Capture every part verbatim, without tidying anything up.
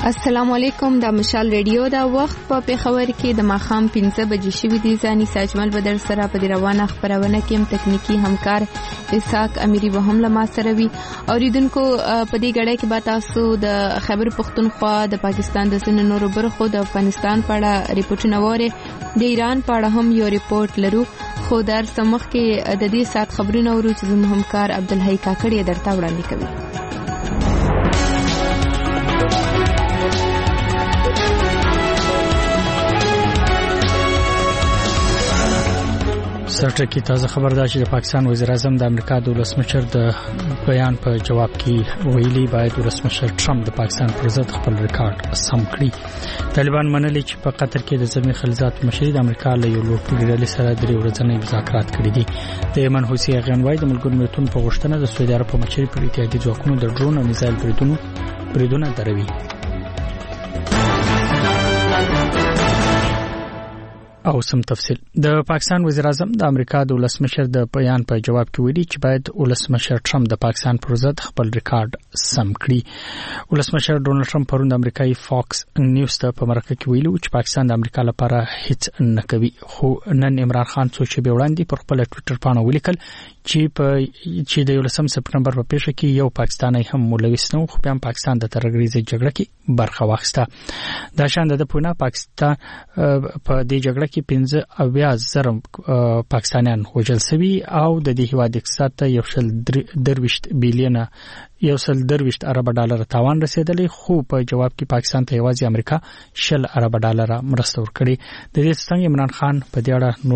السلام علیکم. د مشال ریډیو دا وخت په پیښور کې د ماخام پنځه بجې شوې دي. ځاني ساجمل بدر سره په روانه خبرونه کې هم تکنیکی همکار اسحاق امیری به هم لما سره وي. اوریدونکو په دې غړې کې به تاسو د خیبر پختونخوا د پاکستان د سن نورو برخو د افغانستان په اړه ریپورتونه وره، د ایران په اړه هم یو ریپورت لرو. خو در سمخ کې د دې سات خبرونه ورو چې زموږ همکار عبدالحی کاکړی درته وړاندې کوي. سرټکی تازه خبر ده چې د پاکستان وزیر اعظم د امریکا د ولسمشر د بیان په جواب کې ویلي باید ولسمشر ټرمپ د پاکستان پر ضد خپل ریکارډ سم کړي. طالبان منلي چې په قطر کې د زلمی خلیلزاد مشري د امریکا له یو لوړ ډلې سره درې ورځنی مذاکرات کړي دي. د یمن حوثي غنوای د ملګرو ملتونو په غوښتنه د سعودي عرب په مشري پر اتحادیه ځواکونو د ډرون او میزایل بریدونو بریدونه دروي. او سم تفصیل. د پاکستان وزیر اعظم د امریکا د ولسمشر د بیان په جواب کې ویلي چې باید ولسمشر ټرمپ د پاکستان پر ضد خپل ریکارډ سم کړي. ولسمشر ډونالد ټرمپ پرون د امریکایي فاکس نیوز ته په مرکه کې ویلي چې پاکستان د امریکا لپاره هیڅ نه کوي. خو نن عمران خان څو چې به وړاندې پر خپل ټوئیټر باندې ولیکل چې په چې د یولسم سپټمبر په پیښه کې یو پاکستانی هم ملوث نه و، خو بیا پاکستان د ترګریزي جګړه کې برخه واخیسته. دا شان د پونه پاکستان په دې جګړه کې پنځه اویا زره پاکستانیان وژل شوي او د دې هیواد اقتصاد ته یو شل درویشت بیلیونه یو سل درویشت ارب ډالر تاوان رسیدلی، خو په جواب کې پاکستان ته یوازې امریکا شل ارب ډالر مرسته ورکړي. د دې څنګه عمران خان په دې اړه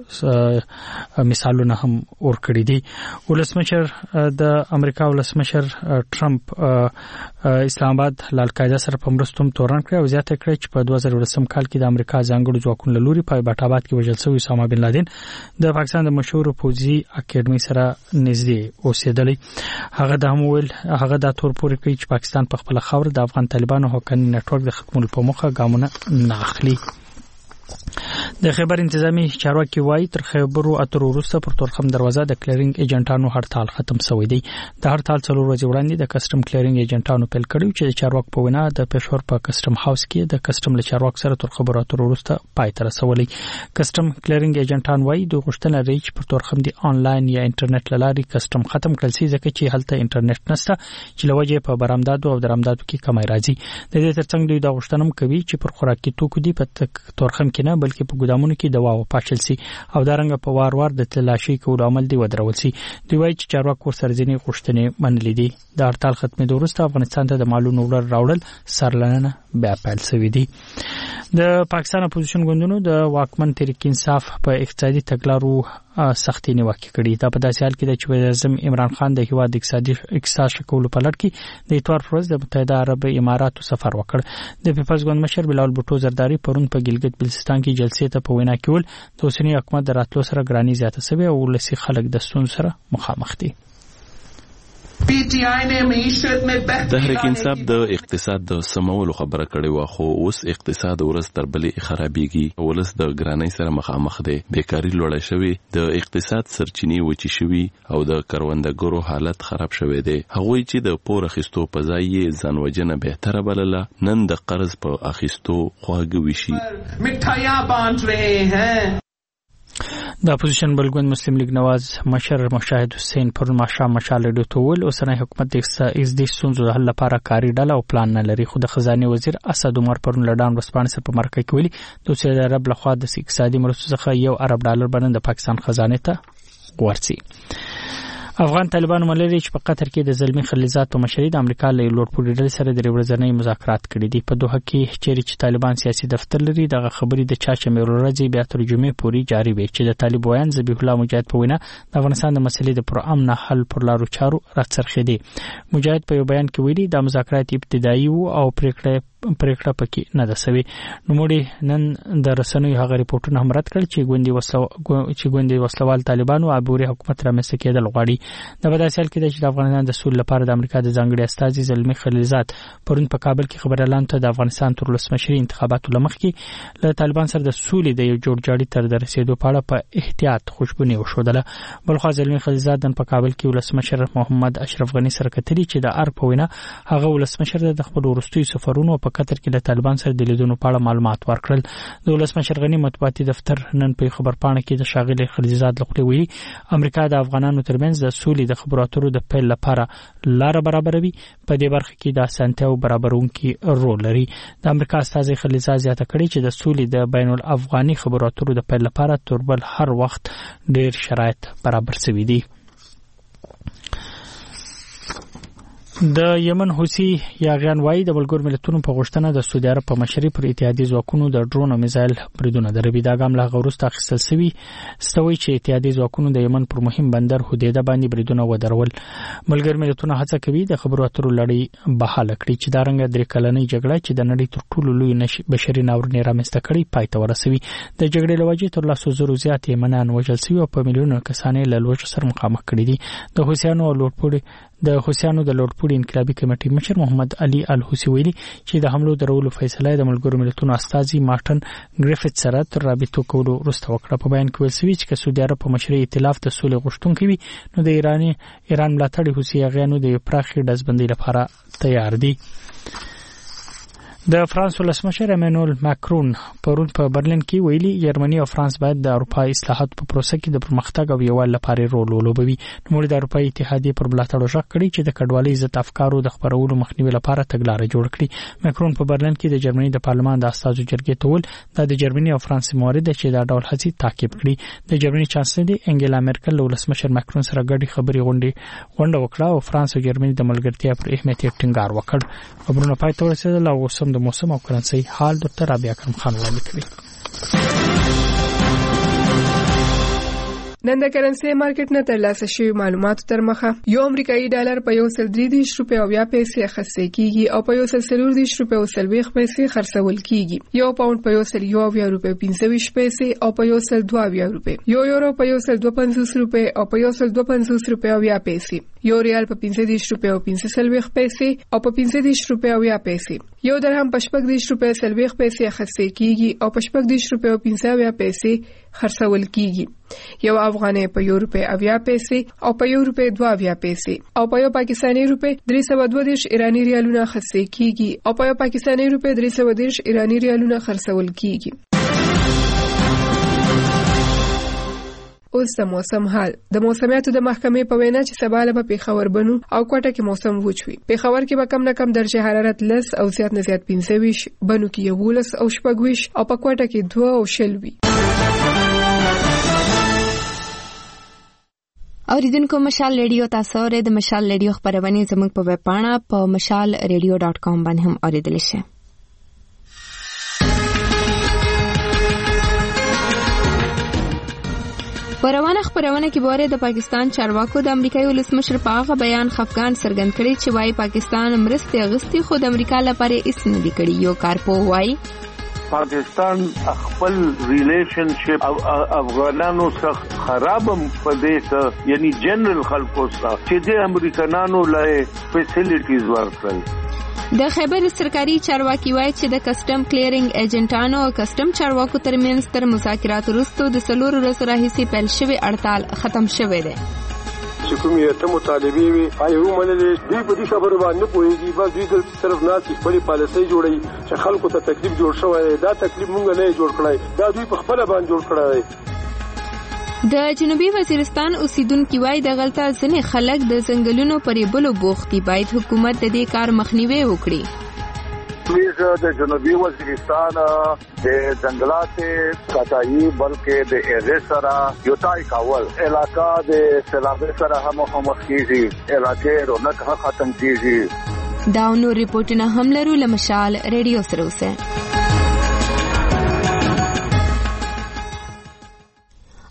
نور مثالونه هم ورکړي دي. ولسمشر د امریکا ولسمشر ټرمپ اسلام آباد له القاعده سره په مرستوم تورن کړی او زیاته کړی چې په دوه زره ولسم کال کې د امریکا ځانګړو ځواکونو له لوري په بټ آباد کې وژل شوی اسامه بن لادن د پاکستان د مشهور پوځي اکیډمي سره نږدې اوسېدلی. هغه د هم ویل هغه د تور پورې کوي چې پاکستان په خپل خاور د افغان طالبانو حقاني نتورک د ختمولو په موخه ګامونه نه اخلي. د خیبر انتظامی چارواکي وایي تر خیبرو اترو وروسته پر تورخم دروازه د کلیرینګ ایجنټانو هړتال ختم شوی دی. د هړتال څلور ورځې وړاندې د کسټم کلیرینګ ایجنټانو پیل کړی چې د چارواکو په وینا د پېښور په کسټم هاوس کې د کسټم له چارواکو سره تر خبرو اترو وروسته پای ته رسولي. کسټم کلیرینګ ایجنټان وایي د غوښتنه لري چې پر تورخم دی آنلاین یا انټرنیټ لاري کسټم ختم کړل شي ځکه چې هلته انټرنیټ نشته چې لوجه په برامدادو او درامدادو کې کمای راځي. د دې ترڅنګ دوی دا غوښتنه کوي چې پر خوراکي توکو دی په تورخم کې نه بلکې په ګودامونو کې دوا او پاشل سي او دارنګ په وار وار د تلاشي کولو عمل دی ودرول سي. دوی وايي چې چارواکو سرځنی غوښتنې منلې دي. د هړتال ختمېدو وروسته افغانستان ته د مالونو راوړل سرلنه بیا پیل شوی دی. د پاکستان اپوزیشن ګوندونو د واکمن تحریک انصاف په اقتصادي تګلارو سختي نیوکه کړې. دا په داسې حال کې د وزیر اعظم عمران خان د هیواد اقتصادي اقتصاد شکولو په لړ کې د اتوار پر ورځ د متحده عرب اماراتو سفر وکړ. د پیپلز ګوند مشر بلال بوټو زرداری پرون په ګلګت بلتستان کې جلسې ته په وینا کې ول د اوسنی حکومت د راتلو سره ګرانی زیاته شوی او ولسی خلک د ستونزو سره مخامخ دي. تحریک انصاف د اقتصاد د سمولو خبره کړې و، خو اوس اقتصاد ورځ تر بلې خرابېږي. ولس د ګرانۍ سره مخامخ دی، بیکاری لوړه شوې، د اقتصاد سرچینې وچې شوي او د کروندګرو حالت خراب شوی دی. هغوی چې د پور اخیستو په ځای یې ځانوژنه بهتره بلله نن د قرض په اخیستو خواږه وشي. مټھایاں بانٹ رہے ہیں. د اپوزیشن بلګوند مسلم لیگ نواز مشر مشاهد حسین پر ماشام مشال ریډیو ته ویل اوسنی حکومت د اقتصادي ستونزو د حل لپاره کاري ډله او پلان نه لري. خو د خزانه وزیر اسد عمر پر لډان ورسپانس په مرکه کې ویلي د سعودي عرب لخوا د اقتصادي مرستو څخه یو ارب ډالر باندې د پاکستان خزانه ته ورسي. افغان طالبان ملري چې په قطر کې د زلمی خلیلزاد په مشرۍ د امریکا له لوړ پوړي ډلې سره د ورځنۍ مذاکرات کړي دي. په دوحه کې چیرې چې طالبان سیاسي دفتر لري دغه خبرې د چاچا میرورځي بیا تر جمعې پورې جاری وي چې د طالب ویان ذبیح الله مجاهد په وینا د افغانستان د مسلې د پرامن حل پر لارو چارو راڅرخېدي. مجاهد په یو بیان کې ویلي د مذاکرات ابتدایي او پریکړه پریکړه پکې نه ده سوي. نو موږ نن د رسنیو هغه ریپورتونه هم رد کړل چې ګوندي وسلو چې ګوندي وسلوال طالبان او عبوري حکومت رامنځته کېدل غواړي. د بداسل کې د افغانستان د سولې لپاره د امریکا د ځانګړي استازي زلمی خلیلزاد پرون په کابل کې خبريالانو ته د افغانستان تر ولسمشري انتخاباتو لمخ کې له طالبان سره د سولې د یو جوړجاړي تر رسیدو په اړه په احتیاط خوشبوني وشودله. بلخو زلمی خلیلزاد نن په کابل کې ولسمشر محمد اشرف غنی سره کتلی چې د ارګ په وینا هغه ولسمشر د خپل ورستي سفرونو په قطر کې له طالبان سره د لیدونو په اړه معلومات ورکړل. د ولسمشر غنی مطبوعاتي دفتر نن په خبرپاڼه کې د شاغلي خلیلزاد لخوا ویلي امریکا د افغانانو ترمنځ د سولې د خبرو اترو د پیل لپاره لار برابروي، په دې برخه کې د اسانتیا او برابرونکي رول لري. د امریکا استازي خلیلزاد زیاته کړې چې د سولې د بین الافغاني خبرو اترو د پیل لپاره تربل هر وخت ډېر شرایط برابر شوي دي. د یمن حوثي یاغیان وایي د ملګرو ملتونو په غوښتنه د سعودي عرب په مشرۍ پر اتحادیې ځواکونو د ډرون او میزایل بریدونه دروي. دا ګام له هغه وروسته اخیستل شوی ستوي چې اتحادیې ځواکونو د یمن پر مهم بندر هدیده باندې بریدونه ودرول. ملګرو ملتونو هڅه کوي د خبرو اترو لړۍ بحاله کړي چې دا رنګ درې کلنۍ جګړه چې د نړۍ تر ټولو لوی بشري ناورین رامنځته کړي پای ته ورسوي. د جګړې لوجې تر لاسو زرو زیات یمنان وژل شوي او په میلیونونو کسان له لوږې سره مخامخ کړي دي. د حوثیانو او لوټپوړي د حوثیانو د لوټپوړي انقلابي کمیټې مشر محمد علي الحوثي ویلي چې د حملو درولو فیصله د ملګرو ملتونو استازي مارټن ګریفټ سره تر رابطو کولو وروسته وکړه. په بیان کې ویل شوی چې سعودي عرب په مشرۍ ائتلاف د سولې غوښتونکي وي نو د ایراني ایران ملاتړي حوثي یاغیانو د پراخي ډزبندۍ لپاره تیار دي. د فرانس ولسمشر امانوئل ماکرون پرون په برلین کې ویلي جرمني او فرانس باید د اروپای اصلاحات په پروسه کې د پرمختګ او یووالي لپاره رول ولوبوي. نو د اروپای اتحادیې پر ملاتړ ژغ کړی چې د کډوالۍ ضد افکارو د خبرولو مخنیوي لپاره تګلارې جوړ کړي. ماکرون په برلین کې د جرمني د پارلمان د استازو جرګې ته ول د جرمني او فرانس موارد چې دا ډول هڅې تعقیب کړي. د جرمني چانسلر انګلا مرکل له ولسمشر ماکرون سره ګډي خبري غونډې غونډه وکړه او فرانس او جرمني د ملګرتیا پر اهمیت ټینګار وکړ. خبرونه پای ته ورسېدل او اوس هم د موسم او کرنسي حال ډاکټر رابعه کرم خان وړاندې کوي. نن د کرنسي مارکیټ نه ترلاسه شوی معلوماتو تر مخه یو امریکایي ډالر په یو سل درې دیش روپۍ او بیا پیسې خرڅ کیږي او په یو سل څلور دیش روپۍ او سلويخ پیسې خرڅول کیږي. یو پاوند په یو سل یو بیا روپۍ پنځه ویشت پیسې او په یو سل دوه بیا روپۍ. یو یورو په یو سل دوه پنځوس روپۍ او په یو سل دوه پنځوس روپۍ او بیا پیسې. یو ریال په پنځه دیش روپۍ او پنځه سلويخ پیسې او په پنځه دیش روپۍ او بیا پیسې. یو درهم په شپږ دیش روپۍ سلويخ پیسې خرڅ کیږي او په شپږ دیش روپۍ او پنځه بیا پیسې خرڅول کیږي. یو افغانۍ په یو روپۍ اویا پیسې او په یو روپۍ دوه اویا پیسې او په یو پاکستاني روپۍ درې سوه دوه دیرش ایرانی ریالونه خرڅ کیږي او په یو پاکستاني روپۍ درې سوه دیرش ایرانی ریالونه خرڅول کیږي. اوس د موسم حال. د موسمیاتو د محکمې په وینا چې سبا له پیښور بنو او کوټه کې موسم وچوي. پیښور کې به کم نه کم درجه حرارت لس او زیات نه زیات پنځه ویش، بنو کې یولس او شپږ ویش او په کوټه کې دوه او شل وي. اوریدونکو مشال ریډیو تاسو اورئ. د مشال ریډیو خبرونه زموږ په ویب پاڼه په مشال ریډیو ډاٹ کام باندې هم اوریدل شي. پروانه خبرونه کې بوره د پاکستان چارواکو د امریکایي ولسمشر په هغه بیان خفقان څرګند کړي چې وايي پاکستان مرستې اغستې خو د امریکا لپاره هیڅ نه دی کړی. یو کارپو وايي پاکستان خپل ریلیشنشپ افغانانو سره خرابم پدې یعنی جنرال خلکو سره چې د امریکانانو لای فیسیلیټیز ورکړل. د خیبر سرکاري چارواکي وایي چې د کسٹم کلیرینګ ایجنټانو او کسٹم چارواکو ترمنځ تر مذاکراتو وروسته د څلورو ورځو راهیسې پیل شوی هړتال ختم شوی دی. چې کوم یو ته مطالبه وي آی هم ولې دوی په دې خبرو باندې پوهیږي بس دوی د صرف ناسي خپل پالیسي جوړي چې خلکو ته تکلیف جوړ شوی دا تکلیف مونږ نه جوړ کړای دا دوی په خپل باندې جوړ کړای. د جنوبي وزیرستان اوسیدونکو وايي د غلطه ځنې خلک د ځنګلونو پرې بلو بوختي باید حکومت د دې کار مخنیوي وکړي. پلیز د جنوبي وزیرستان د ځنګلات کټایي بلکې د ایزه سره یو تای کاول علاقہ د سیلاب سره هم مخ کیږي علاقې رونق ختم کیږي. دا نو ریپورتونه هم لرو لمشال ریډیو سره اوسه.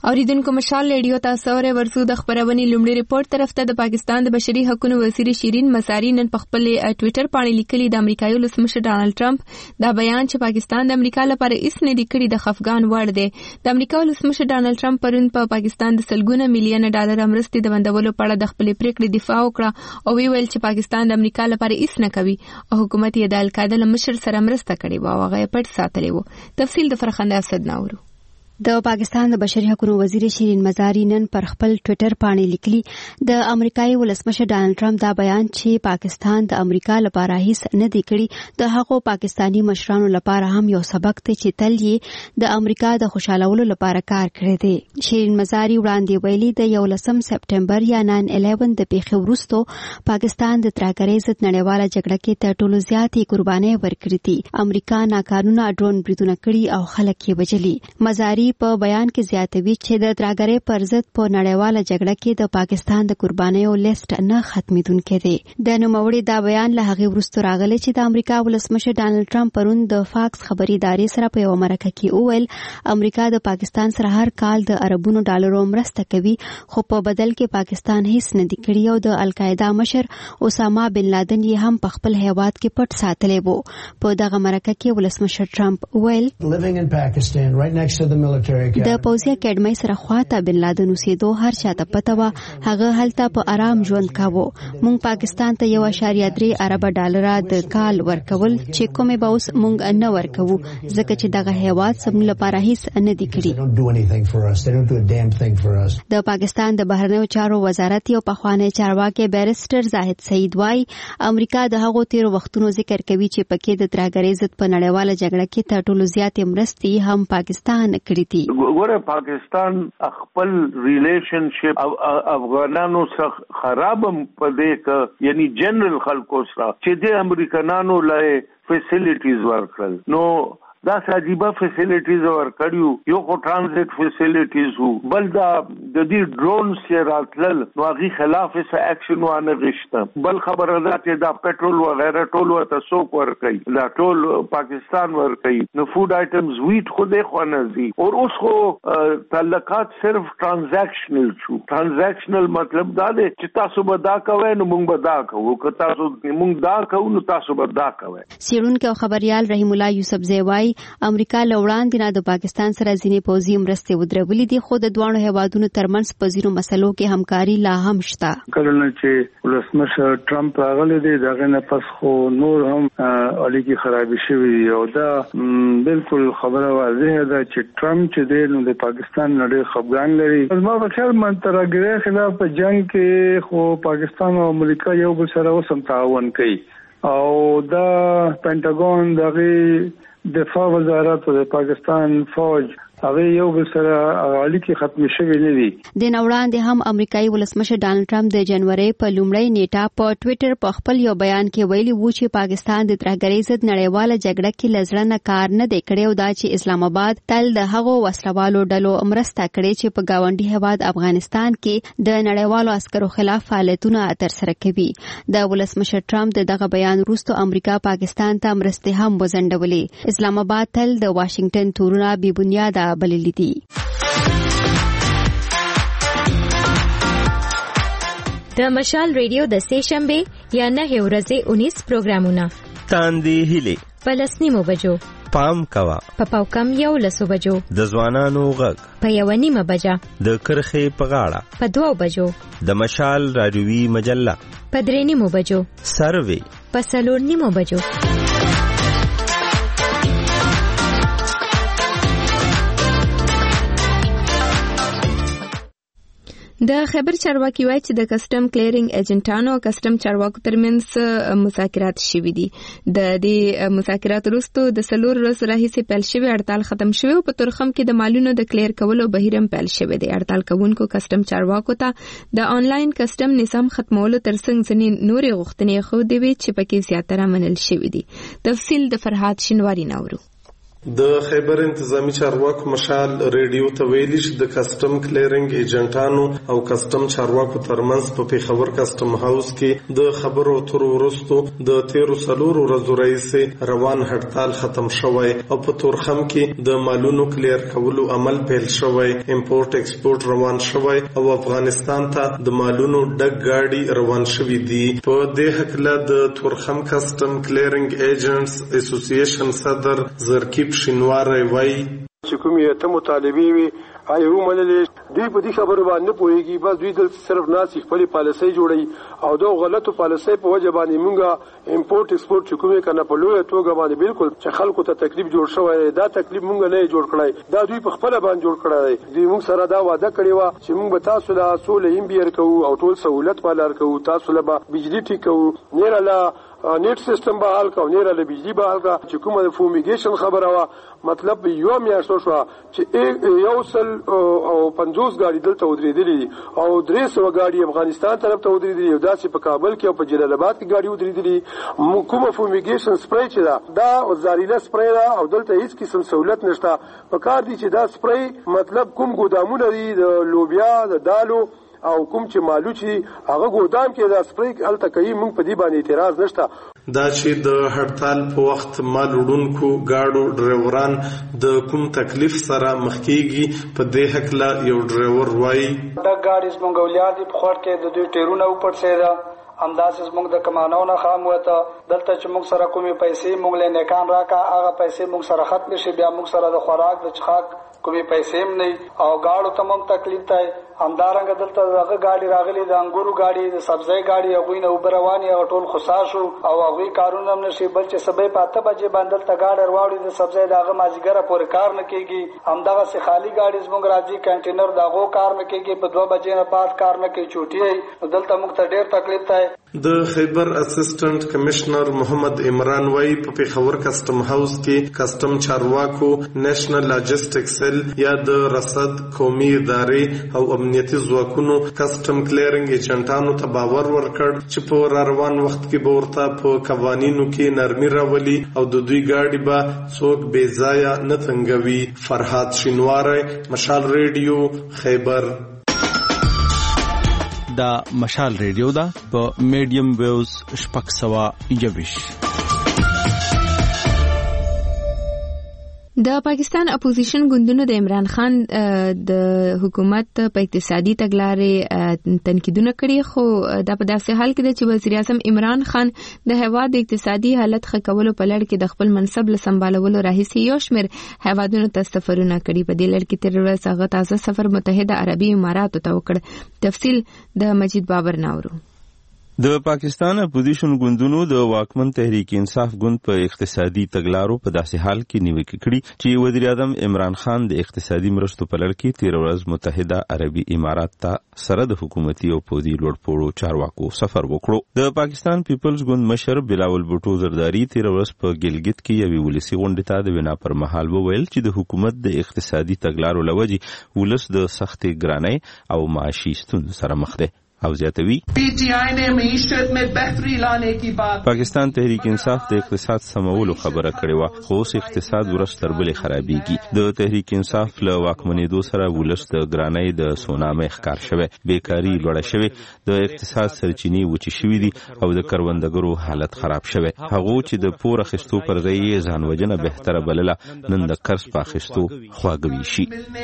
اوریدونکو مشال ریډیو تاسو اورئ ورسو د خبرونې لومړی ریپورت طرف ته د پاکستان د بشري حقوقو وزیر شیرین مزاری نن په خپل ټوئیټر باندې لیکلي د امریکایي ولسمشر ډانلډ ټرمپ دا بیان چې پاکستان د امریکا لپاره هیڅ نه دی کړی د خفګان وړ دی. د امریکا ولسمشر ډانلډ ټرمپ پرون په پاکستان د سلګونه میلیون ډالر مرستې د بندولو په اړه د خپل پریکړې دفاع وکړه او ویل چې پاکستان د امریکا لپاره هیڅ نه کوي او حکومت یې د القاعده له مشر سره مرسته کړې و او هغه پټ ساتلی و. تفصیل د فرخنده اسد ناورو. د پاکستان د بشري حقوقو وزیر شیرین مزاری نن پر خپل ټوئیټر باندې لیکلي د امریکایي ولسمشر ډانلډ ټرمپ دا بیان چې پاکستان د امریکا لپاره هیڅ نه دی کړی د هغو پاکستانی مشرانو لپاره هم یو سبق دی چې تل یې د امریکا د خوشالولو لپاره کار کړی دی. شیرین مزاری وړاندې ویلي د یولسم سپټمبر یا ناین الیون د پیښې وروسته پاکستان د ترهګرۍ ضد نړیواله جګړه کې تر ټولو زیاتې قربانۍ ورکړې دي. امریکا ناقانونه ډرون بریدونه کړي او خلک یې وژلي. مزاری په بیان کې زیاتوي چې د ترهګرۍ پر ضد په نړیواله جګړه کې د پاکستان د قربانیو لیست نه ختمېدونکی دی. د نوموړي دا بیان له هغې وروسته راغلی چې د امریکا ولسمشر ډانلډ ټرمپ پرون د فاکس خبري ادارې سره په یوه مرکه کې وویل امریکا د پاکستان سره هر کال د اربونو ډالرو مرسته کوي خو په بدل کې پاکستان هیڅ نه دی کړی او د القاعده مشر اسامه بن لادن یې هم په خپل هیواد کې پټ ساتلی و. په دغه مرکه کې ولسمشر ټرمپ وویل د پوځي اکیډمۍ سره خواته بن لادن اوسېدو هر چاته پته وه هغه هلته په آرام ژوند کاوه. موږ پاکستان ته یو اعشاریه درې اربه ډالره د کال ورکول چې کومې به اوس موږ نه ورکوو ځکه چې دغه هیواد زموږ لپاره هیڅ نه دی کړي. د پاکستان د بهرنیو چارو وزارت یو پخوانی چارواکي بیرسټر زاهد سعید وايي امریکا د هغو تیرو وختونو ذکر کوي چې پکې د ترهګرۍ ضد په نړیواله جګړه کې تر ټولو زیاتې مرستې هم پاکستان کړې دي. ګوره پاکستان خپل ریلیشنشپ افغانانو سره خراب پدې ک یعنی جنرال خلکو سره چې د امریکانانو لای فیسیلیټیز ورکړل نو دا عجیبه فیسیلیټیز ورکړیو یو خو ټرانزیت فیسیلیټیز وو بل دا د دې ډرونز چې راتلل نو هغه خلاف څه اکشن وانه غشته. بل خبره ده چې دا پټرول و غیره ټول ورته څوک ورکړي دا ټول پاکستان ورکړي نو فود آیټمز ویټ خو دې خو نه دي او اوس خو تعلقات صرف ټرانزیکشنل شو. ټرانزیکشنل مطلب دا دی چې تاسو به دا کوئ نو موږ به دا کوو که تاسو موږ دا کوو نو تاسو به دا کوئ. سیرونکو خبريال رحیم الله یوسف زیوای امریکا لوړان دینه د پاکستان سره ځینې پوځي مرستې ودرولې دي خو د دوه هیوادونو ترمنځ په ځینو مسلو کې همکاري لا هم شته. کله چې ولسمشر ټرمپ راغلی دی دغه نه پس خو نور هم اړیکې خرابې شوې او دا بالکل خبره واضحه ده چې ټرمپ چې دی نو د پاکستان نړۍ خفګان لري. ما په خیال من ترهګرۍ خلاف په جنگ کې خو پاکستان او امریکا یو بل سره وسم تعاون کوي او دا پینټاګون دغه دفاع وزارت او د پاکستان فوج هغه یو بل سره اړیکې ختم شوې نه دي. د نوړاندې هم امریکایي ولسمشر ډانلډ ټرمپ د جنوري په لومړۍ نیټه په ټوئیټر په خپل یو بیان کې ویلي وو چې پاکستان د ترهګرۍ ضد نړیواله جګړه کې لزړه نه کار نه دی کړی او دا چې اسلام آباد تل د هغو وسلوالو ډلو مرسته کړې چې په گاونډي هیواد افغانستان کې د نړیوالو عسکرو خلاف فعالیتونه ترسره کوي. د ولسمشر ټرمپ دغه بیان وروسته امریکا پاکستان ته مرستې هم وزندولې. اسلام آباد تل د واشنگټن تورونه بې بنیاده بللی دي. د مشال ریډیو د سه شنبه یا نه ورځې انیس پروګرامونه تاندې هلي پلسنیمو بجو پام کوا په پاوکم یو لسو بجو د ځوانانو غږ په یو نیمه بجا د کرخې په غاړه په دوو بجو د مشال رادیوي مجله په درې نیمو بجو سروي په څلور نیمو بجو. د خبر چارواکي وایي چې د کسٹم کلیرینګ ایجنټانو او کسٹم چارواکو ترمنځ مذاکرات شوي دي. د دې مذاکرات وروسته د څلور ورځې راهیسې پیل شوی هړتال ختم شوی او په تورخم کې د مالونو د کلیر کولو بهیر هم پیل شوی دی. هړتال کوونکو کسٹم چارواکو ته د آنلاین کسٹم نظام ختمولو ترڅنګ ځینې نورې غوښتنې خو دي چې پکې زیاتره منل شوي دي. تفصیل د فرحات شینواری ناورو. د خیبر انتظامی چارواکو مشال ریډیو ته ویلي چې د کسٹم کلیرنګ ایجنټانو او کسٹم چارواکو ترمنځ په پیښور کسٹم هاوس کې د خبرو اترو وروسته د تیرو څلورو ورځو راهیسې روان هړتال ختم شوی او په تورخم کې د مالونو کلیر کولو عمل پیل شوی. امپورټ ایکسپورټ روان شوی او افغانستان ته د مالونو ډک گاډي روان شوی دي. په دې هکله د تورخم کسٹم کلیرنګ ایجنټس اسوسییشن صدر زرکیب شینواری وای چې کومې ته مطالبه وي هاي هم ولې دوی په دې خبرو باندې پوهیږي، بس دوی د صرف ناسي خپل پالیسي جوړي او دا غلطو پالیسي په وجه باندې مونږه امپورټ ایکسپورټ چې کومې کنه په لوی توګه باندې بالکل چې خلکو ته تکلیف جوړ شوی، دا تکلیف مونږ نه جوړ کړای، دا دوی په خپل باندې جوړ کړای. دوی مونږ سره دا وعده کړی و چې مونږ به تاسو له سولې هم بیر کوو او ټول سہولت پالار کوو، تاسو له بجلی ټیکو نه لا نیټ سیستم به حل کو نه له بجلی به حل کا چې کومه فومیګیشن خبره وا مطلب یو میاشت شو چې یو سل او پنځوس غاډي دلته ودرېدلې او درې سو غاډي افغانستان طرف ته ودرېدلې او داسې په کابل کې او په جلال آباد کې غاډي ودرېدلې. کومه فومیګیشن سپری چې دا دا زاریله سپری دا او دلته هیڅ قسم سہولت نشته. په کار دي چې دا سپری مطلب کوم ګودامونه دي د لوبیا د دالو او کوم چې مالو چې هغه ګودام کې دا سپری الته کوي، مونږ په دې باندې اعتراض نشته. دا چې د هړتال په وخت مال وړونکو گاډو ډرایوران د کوم تکلیف سره مخ کیږي په دې حقله یو ډرایور وایي دا ګاډي زموږ ولیا دي په خور کې د دوی ټیرونه وپړ سیدا انداز زموږ د کمانو نه خام وته دلته چې موږ سره کومې پیسې موږ له نیکان راکا هغه پیسې موږ سره ختم شي، بیا موږ سره د خوراک د چخاک کومې پیسې هم نه او گاډو تمام تکلیف دی. همدارنګه دلته هغه گاډي راغلي د انګورو گاډي د سبزی گاډي هغه نه وبرواني او ټول خصاصو او هغه کارونه هم نشي، بل چې سبې پاته بجې باندې ته گاډي ورواړي د سبزی دغه ماجګره پورې کار نه کیږي. همدغه سي خالی گاډي زموږ راځي کنټینر دغه کار نه کیږي، په دوه بجې نه پات کار نه کوي، چوټي دلته موږ ته ډېر تکلیف دی. د خیبر اسسټنټ کمشنر محمد عمران وای په پیښور کسٹم هاوس کې کسٹم چارواکو نېشنل لاجستیک سیل یا د رصد قومي ادارې او امنیتي ځواکونو کسٹم کلیرنګ ایجنټانو ته باور ورکړ چې په روان وخت کې به ورته په قوانینو کې نرمي راولي او د دوی گاډي به څوک بې ځایه نه تنګوي. فرهاد شینواری، مشال ریډیو، خیبر. دا مشال ریډیو دا په میډیم ویوز شپږ سوه یوویش. د پاکستان اپوزیشن ګوندونو د عمران خان د حکومت په اقتصادي تګلارې تنقیدونه کړي، خو دا په داسې حال کې ده چې وزیر اعظم عمران خان د هیواد د اقتصادي حالت ښه کولو په لړ کې د خپل منصب له سمبالولو راهیسې یو شمېر هیوادونو ته سفرونه کړي. په دې لړ کې تېره ورځ هغه تازه سفر متحده عربي اماراتو ته وکړ. تفصیل د مجید بابر ناورو. د پاکستان اپوزیشن ګوندونو د واکمن تحریک انصاف ګوند په اقتصادي تګلارو په داسې حال کې نیوکه کړي چې وزیر اعظم عمران خان د اقتصادي مرستو په لړ کې تیر ورځ متحده عربي امارات ته سره د حکومتي او پوځي لوړپوړو چارواکو سفر وکړو. د پاکستان پیپلز ګوند مشر بلاول بوټو زرداری تیر ورځ په ګلګت کې یوې ولسي غونډې ته د وینا پر مهال وویل چې د حکومت د اقتصادي تګلارو لوجې ولس د سختې ګرانۍ او معاشي ستونزو سره مخ دی. او زیاتوي پی ٹی آئی نے معیشت میں بہتری لانے کی بات. پاکستان تحریک انصاف د اقتصاد سمولو خبره کړې و، خو اوس اقتصاد ورځ تر بلې خرابېږي. د تحریک انصاف له واکمنېدو سره ولس د ګرانۍ د سونامۍ ښکار شوی، بیکاري لوړه شوې، د اقتصاد سرچینې وچې شوې دي او د کروندګرو حالت خراب شوی. هغه چې د پور اخیستو پر ځای یې ځان وژنه بهتره بلله، نن د قرض په اخیستو خواږه ویشي.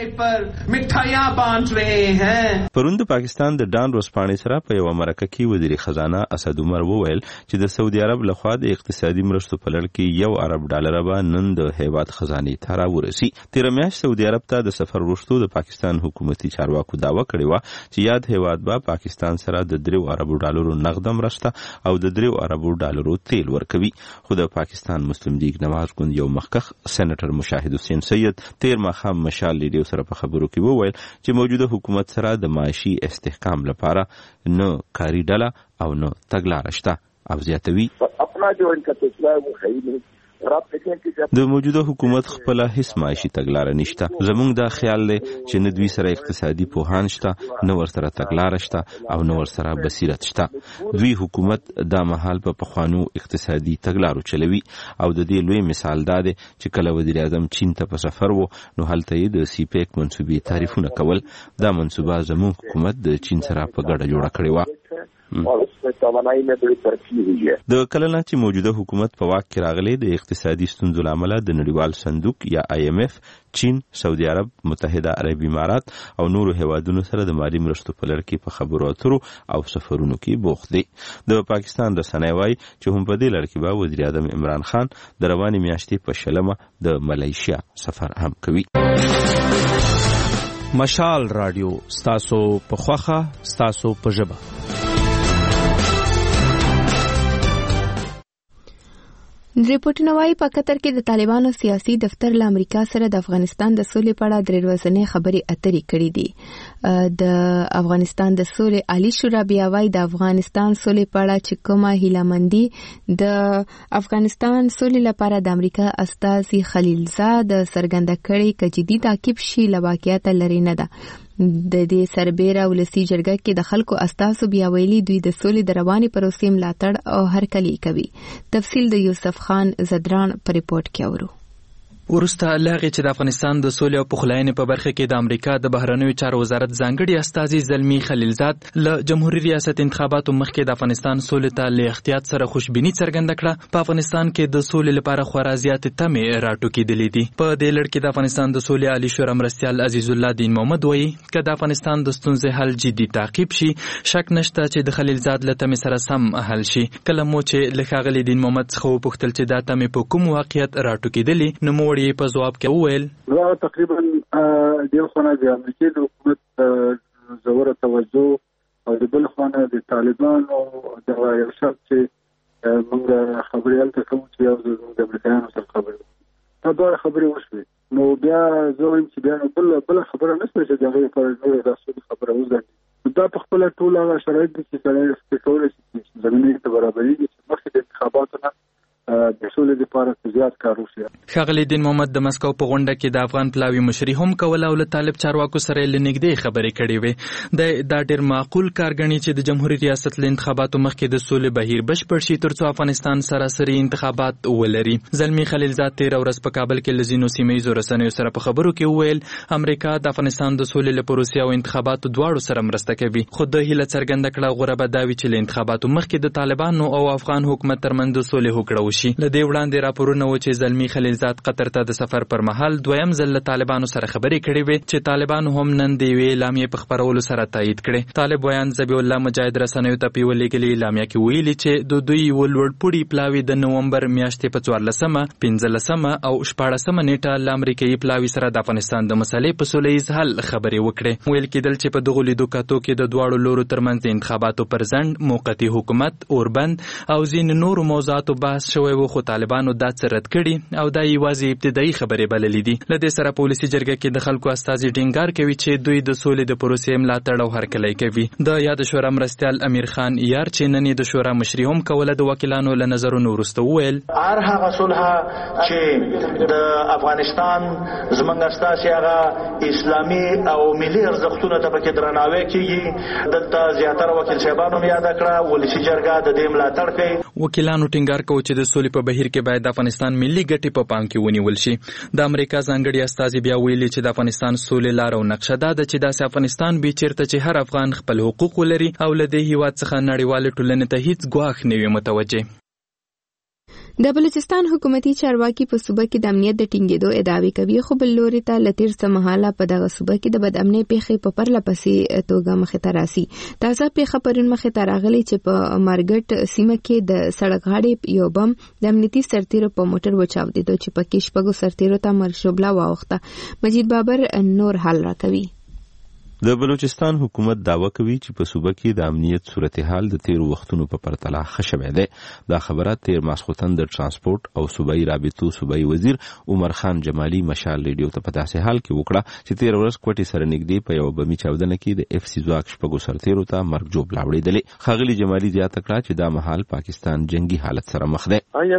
پرون د پاکستان د ډان ورځپاڼې سره په یو مرکه کې وزیر خزانه اسد عمر وویل چې د سعودي عرب لخوا د اقتصادي مرستو په لړ کې یو ارب ډالر به نن د هیواد خزانه ته راورسي. تیر میاشت سعودي عرب ته د سفر وروسته د پاکستان حکومتي چارواکو داوا کړې و چې یاد هیواد به پاکستان سره د دریو اربو ډالرو نقد مرسته او د دریو اربو ډالرو تیل ورکوي. خو د پاکستان مسلم لیگ نواز ګوند یو مخکخ سېنیټر مشاهد حسین سید تیر ماښام مشال ریډیو سره په خبرو کې وویل چې موجوده حکومت سره د معاشي استحکام لپاره نه کاری ډله او نه تګلاره شته. او زیاتوي अपना जो इनका फैसला है वो है ही नहीं. د موجوده حکومت خپل هیڅ معاشي تګلارې نشته. زموږ دا خیال دی چې نه دوی سره اقتصادي پوهان شته، نه ور سره تګلارې شته او نه ور سره بصیرت شته. دوی حکومت دا مهال په پخوانو اقتصادي تګلارو چلوي او د دې لوی مثال دا دی چې کله وزیر اعظم چین ته په سفر وو نو هلته یې د سی پیک منصوبې تعریفونه کول. دا منصوبه زموږ حکومت د چین سره په ګډه جوړه کړې وه. د کله چې موجوده حکومت په واک کې راغلی د اقتصادي ستونزو له امله د نړیوال صندوق یا آی ایم اف چین، سعودي عرب، متحده عربي امارات او نورو هیوادونو سره د مالي مرستو په لړ کې په خبرو اترو او سفرونو کې بوخت دی. د پاکستان رسنۍ وايي چې هم په دې لړ کې به وزیر اعظم عمران خان د روانې میاشتې په شلمه د ملیشیا سفر هم کوي. مشال رادیو ستاسو په خوخه ستاسو په ژبه. ریپورټونه وايي په قطر کې د طالبانو سیاسي دفتر له امریکا سره د افغانستان د سولې په اړه درې ورځې خبرې اترې کړې دي. د افغانستان د سولې عالی شورا بیا وايي د افغانستان سولې په اړه چې کومه هیله‌مندي د افغانستان سولې لپاره د امریکا استازي خلیلزاد څرګنده کړې چې جدي تعقیب شي له واقعیت لري نه ده. د دې سربېره ولسی جرګه کې د خلکو استازو بیا ویلي دوی د سولې د رواني پروسې ملاتړ او هرکلی کوي. تفصیل د یوسف خان زدران په ریپورت کې اورو. ورسته لغه چې د افغانستان د سولې او پخلاینې په برخه کې د امریکا د بهرنیو چارو وزارت ځانګړي استازي زلمی خلیلزاد له جمهوریت ریاست انتخاباتو مخکې د افغانستان سولې ته له احتیاط سره خوشبینی څرګنده کړه. په افغانستان کې د سولې لپاره خورا زیاتې تمې راټوکېدلې دي. په دې لړ کې د افغانستان د سولې عالی شورا مرستیال عزیز الله دین محمد وایي چې د افغانستان د ستونزې حل جدي تعقیب شي، شک نشته چې د خلیلزاد له تمې سره سم حل شي. کله مو چې له ښاغلي دین محمد څخه وپوښتل چې دا تمې په کوم واقعیت راټوکېدلې نو موږ یې په ځواب کې وویل دا تقریبا د خونه د امریکای د حکومت زوره توجه او د بل خونه د طالبانو د یو شخص چې موږ خبرې الته کوم چې یو د امریکایانو سره خبرې دا ډېر خبرې وشوي. نو بیا زه وایم چې بیا بل بل خبره نشته چې دغه پر نور تاسو خبره وزګي. دا په خپل ټول هغه شرایط چې سره استفاده کوي زمينه ته برابرۍ چې مخکې د انتخاباتو نه د سولې لپاره زیات کار وشي. ښاغلي دین محمد د مسکو په غونډه کې د افغان پلاوی مشري هم کوله او له طالب چارواکو سره لنګدې خبرې کړې وې. د دا ډېر معقول کارګڼي چې د جمهوریت ریاست له انتخاباتو مخکې د سولې بهیر بشپړ شي ترڅو افغانستان سراسري انتخابات ولري. زلمی خلیلزاد تیر ورځ په کابل کې لزینو سیمه‌یزو رسنیو سره په خبرو کې وویل امریکا د افغانستان د سولې له پروسې او انتخاباتو دواړو سره مرسته کوي. خو د هیله څرګنده کړه غوړه به دا وي چې له انتخاباتو مخکې د طالبانو او افغان حکومت ترمنځ د سولې هوکړه وشي. له دې وړاندې راپورونه و چې زلمی خلیلزاد قطر ته د سفر پر مهال دویم ځل له طالبانو سره خبرې کړې وې چې طالبانو هم نن د یوې اعلامیې په خپرولو سره تایید کړې. طالب ویان ذبیح الله مجاهد رسنیو ته په یوه لیکلې اعلامیه کې ویلي چې د دوی یوه لوړپوړي پلاوي د نومبر میاشتې په څوارلسمه، پنځلسمه او شپاړسمه نیټه له امریکایي پلاوي سره د افغانستان د مسلې په سوله ییز حل خبرې وکړې. ویل کېدل چې په دغو لیدو کتو کې د دواړو لورو ترمنځ د انتخاباتو پر ځنډ، موقتي حکومت، اوربند او ځینې نورو موضوعاتو بحث شوی و خو طالبانو دا څه رد کړي او دا یوازې ابتدایي خبرې بللې دي. له دې سره پولیسي جرګه کې د خلکو استازي ټینګار کوي چې دوی د سولې د پروسې ملاتړ او هرکلی کوي. د یاد شورا مرستیال امیر خان یار چې نن د شورا مشري هم کوله د وکیلانو له نظرونو وروسته وویل هر هغه صلح چې د افغانستان زمونږ استاسي هغه اسلامي او ملي ارزښتونو ته پکې درناوی کیږي. دلته زیاتره وکیل صاحبانو یاد کړه ولسی جرګه د دې ملاتړ کوي. وکیلانو ټینګار کوي چې د سولې په بهیر کې باید د افغانستان ملي ګټې په پام کې ونیول شي. د امریکا ځانګړي استازي بیا ویلي چې د افغانستان سولې لار او نقشه دا ده چې داسې افغانستان به چیرته چې هر افغان خپل حقوق ولري او له دې هیواد څخه نړیوال ټولنې ته هیڅ ګواښ نه وي متوجه. د بلوچستان حکومتي چارواکي په صوبه کې د امنیت د ټینګېدو ادعاوې کوي خو بل لوري ته له تیر څه مهاله په دغه صوبه کې د بدامنۍ پیښې په پرله پسې توګه مخې ته راسي. تازه پیښه پرون مخې ته راغلې چې په مارګټ سیمه کې د سړک غاړې یو بم د امنیتي سرتیرو په موټر وچاودېدو چې پکې شپږو سرتیرو ته مرشوبله واوښته. مجید بابر نور حال راکوي. د بلوچستان حکومت داوا کوي چې په صوبه کې د امنیت صورتحال د تیر وختونو په پرتله ښه شوی دی. دا خبره تیر ماسخوتن د ترانسپورت او صوبایي رابطو صوبایي وزیر عمر خان جمالي مشال ریډیو ته په داسې حال کې وکړه چې تیر ورځ کوټې سره نږدې په یو بمي چاودنه کې د اف سی ځواک شپږو سرتیرو ته مرګ جوړ لاوړېدلې. ښاغلي جمالي زیاته کړه چې دا مهال پاکستان جنگي حالت سره مخ دی.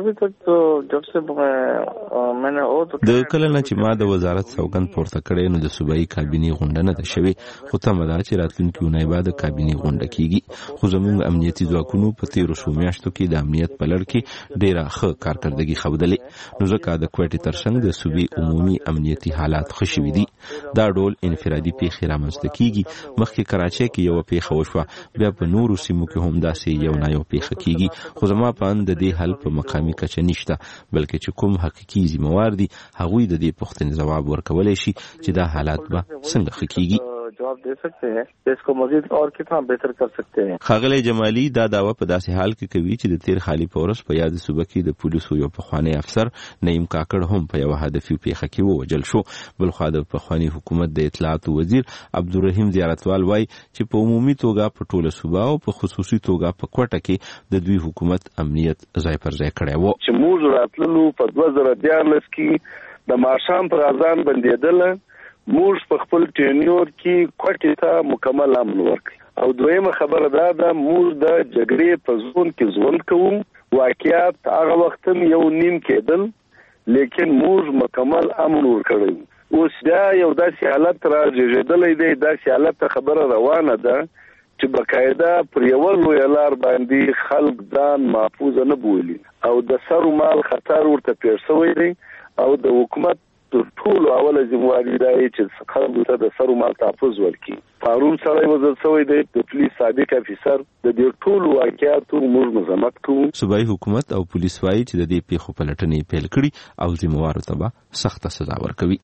د کله نه چې ما د وزارت سوګند پورته کړی نو د صوبایي کابینې غونډه نه ده شوې، خو تمه ده چې راتلونکي اونۍ به د کابینې غونډه کیږي. خو زموږ امنیتي ځواکونو په تیرو څو میاشتو کې د امنیت په لړ کې ډېره ښه کارکردګي ښودلې، نو ځکه د کوټې ترڅنګ د صوبې عمومي امنیتي حالات ښه شوي دي. دا ډول انفرادي پیښې رامنځته کیږي. مخکې کراچۍ کې یوه پیښه وشوه، بیا په نورو سیمو کې هم داسې یو نه یو پیښه کیږي. خو زما په اند د دې حل په مقامي کچه نشته، بلکې چې کوم حقیقي ذمہوار دي هغوی د دې پوښتنې ځواب ورکولی شي چې دا حالات به څنګه ښه کیږي. جواب دے سکتے ہیں کہ اس کو مزید اور کتنا بہتر کر سکتے ہیں. ښاغلی جمالي دا دعوه په داسې حال کې کوي چې د تیر خالي په ورځ په یاد صوبه کې د پولیسو یو پخوانی افسر نعیم کاکړ هم په یو هدفي پیښه کې ووجل شو. بلخوا د پخوانی حکومت د اطلاعات وزیر عبدالرحیم زیارتوال وایي چې په عمومي توګه په ټوله صوبه او په خصوصي توګه په کوټه کې د دوی حکومت امنیت ځای پر ځای کړی و. چې موږ راتللو په دوه زره دیارلس کې د ماښام پر اذان بندېدله، موږ په خپل ټینیور کې کوټې ته مکمل امن ورکړ. او دویمه خبره دا ده، موږ د جګړې په زون کې ژوند کوو. واقعیت هغه وخت هم یو نیم کېدل، لیکن موږ مکمل امن ورکړی. اوس دا یو داسې حالت را زیږېدلی دی، داسې حالت ته خبره روانه ده چې بقاعده پر یوه لویه لار باندې خلک ځان محفوظ نه بولي او د سر و مال خطر ورته پېښ شوی دی. او د حکومت تر ټولو اوله ذمہواري دا دی چې خلکو ته د سر و مال تحفظ ورکړي. پرون سړی وژل شوی دی، د پولیس سابق افیسر. د دې ټولو واقعاتو موږ مذمت کوو. صوبایي حکومت او پولیس وایي چې د دې پیښو پلټنې پیل کړي او ذمہوارو ته به سخته سزا ورکوي.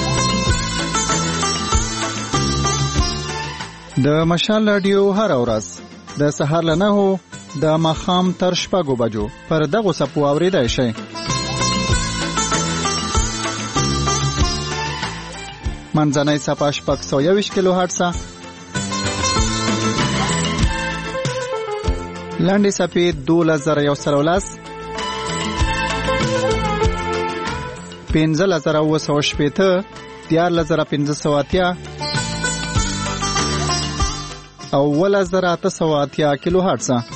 د مشال رادیو هر ورځ د سهار له نهو د ماښام تر شپږو بجو پر دغو څپو اورېدای شئ. منځنۍ څپه شپږ سوه یوویشت کیلو هرټزه، لنډې څپې دولس زره یو سل او لس، پنځلس زره اووه سوه شپېته، دیارلس زره پنځه سوه اتیا او اوولس زره اته سوه اتیا کیلو هرټزه.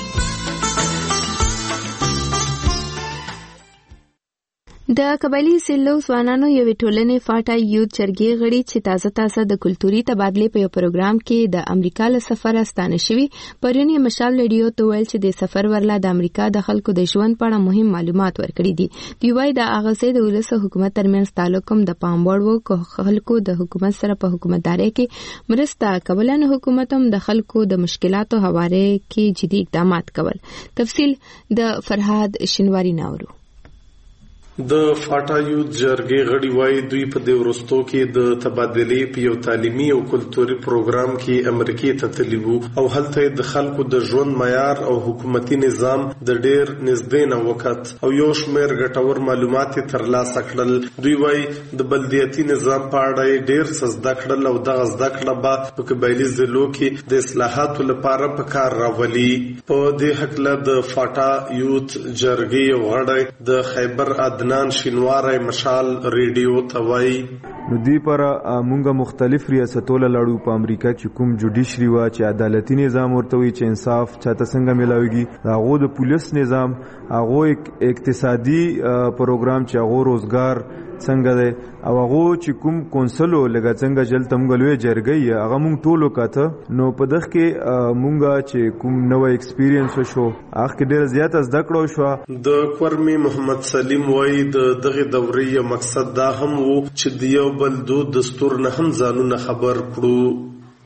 د قبایلي سیلو ځوانانو یوې ټولنې فاټا یوت جرګې غړي چې تازه تازه د کلتوري تبادلې په یو پروګرام کې د امریکا له سفره ستانه شوي، پرون یې مشال ریډیو ته ویل چې د سفر ورله د امریکا د خلکو د ژوند په اړه مهم معلومات ورکړي دي. دوی وایي د هغه د ولس او حکومت ترمنځ تعلق هم د پام وړ و، خلکو د حکومت سره په حکومتدارۍ کې مرسته کوله، نو حکومت هم د خلکو د مشکلاتو هواري کې جدي اقدامات کول. تفصیل د فرهاد شینواری ناورو. د فاټا یوت جرګې غړي وایي دوی په دې وروستو کې د تبادلې په یو تعلیمي او کلتوري پروګرام کې امریکای ته تللي وو او هلته د خلکو د ژوند معیار او حکومتي نظام د ډېر نږدې نه وکت او یو شمېر ګټور معلومات ترلاسه کړل. دوی وایي د بلدیاتي نظام په اړه ډېر څه زده کړل او دغه زده کړه به په قبایلي ضلعو کې د اصلاحاتو لپاره په کار راولي. په دې هکله د فاټا یوت جرګې یو غړی د خیبر نان شینواری مشال ریډیو ته وایي نو دی پر مونږه مختلف ریاستو له لړو په امریکا چې کوم جوډیشري وا چې عدالتي نظام ورته وي چې انصاف چاته څنګه ملاويږي، هغه د پولیس نظام، هغه اقتصادي پروګرام چې هغه روزګار څنګه دی او هغه چې کوم کونسلو لګا څنګه جل تمګلوي جرګي هغه مونږ ټولو کاته. نو په دغه کې مونږه چې کوم نوې ایکسپیرینس شو هغه کې ډېر زیات زده کړو شو. د کورمي محمد سلیم وایي د دغه دورې مقصد دا هم وو چې د یو بل دود دستور نه هم ځانونه خبر کړو.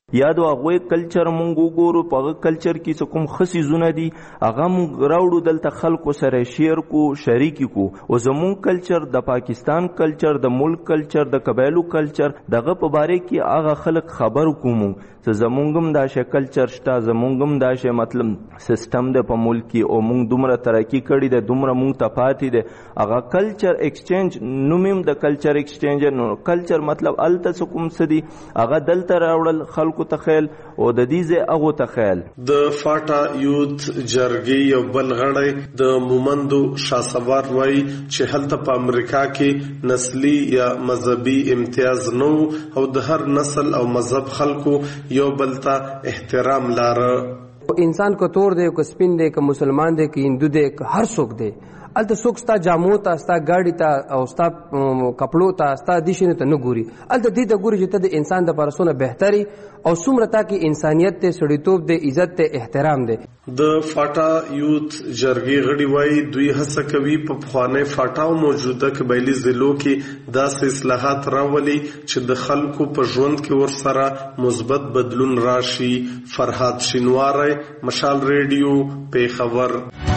یا د هغه کلچر مونږ وګورو په هغه کلچر کې کوم خصي زونه دي هغه مونږ راوړو دلته خلکو سره شیر کو شریک کو او زمون کلچر د پاکستان کلچر د ملک کلچر د قبایلو کلچر دغه په باره کې هغه خلک خبر کوم چې زمونږم دا شی کلچر شته زمونږم دا شی مطلب سیستم د په ملک کې او مونږ دومره ترقی کړی د دومره مونږ ته پاتې ده هغه کلچر ایکسچینج نومیم د کلچر ایکسچینج نو کلچر مطلب الته کوم سدي هغه دلته راوړل خلکو تخیل او د دې ځای هغه تخیل د فاټا یوت جرګي یو بل غړی د مومندو شاسوار وای چې هلته په امریکا کې نسلی یا مذهبي امتیاز نو او د هر نسل او مذهب خلکو یو بل ته احترام لاره انسان کو تور دے کو سپین دے کو مسلمان دے کو هندو دے کو هر څوک دے الته څوک ستا جامو ته ستا ګاډي ته او ستا کپړو ته ستا دیشنه ته نه ګوري الته دې ته ګوري چې ته د انسان د پرسونه بهتري او څومره تا کې انسانيت ته سړیتوب دے عزت ته احترام دے د فاټا یوت جرګي غړي وای دوی هڅه کوي په خوانه فاټا او موجوده قبایلی ضلعو کې داسې اصلاحات راولي چې د خلکو په ژوند کې ورسره مثبت بدلون راشي. فرهاد شینواری، مشال ریډیو، پیښور.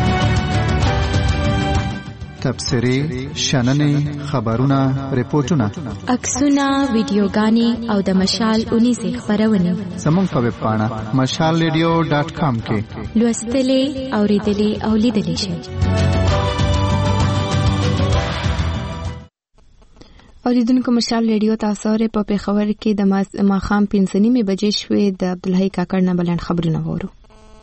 تبصری، شننې، خبرونه، ریپورتونه، عکسونه، ویډیوګانې او د مشال اونیزه خبرونه زموږ په ویب پاڼه مشال ریډیو ډاټ کام کې لوستلې، اوریدلې او لیدلې شئ. اوریدونکو مشال ریډیو تاسو لري په پیښور کې د ماخام پنځه نیمې بجې شوې د عبدالحی کاکړ نه بلند خبرونه وورو.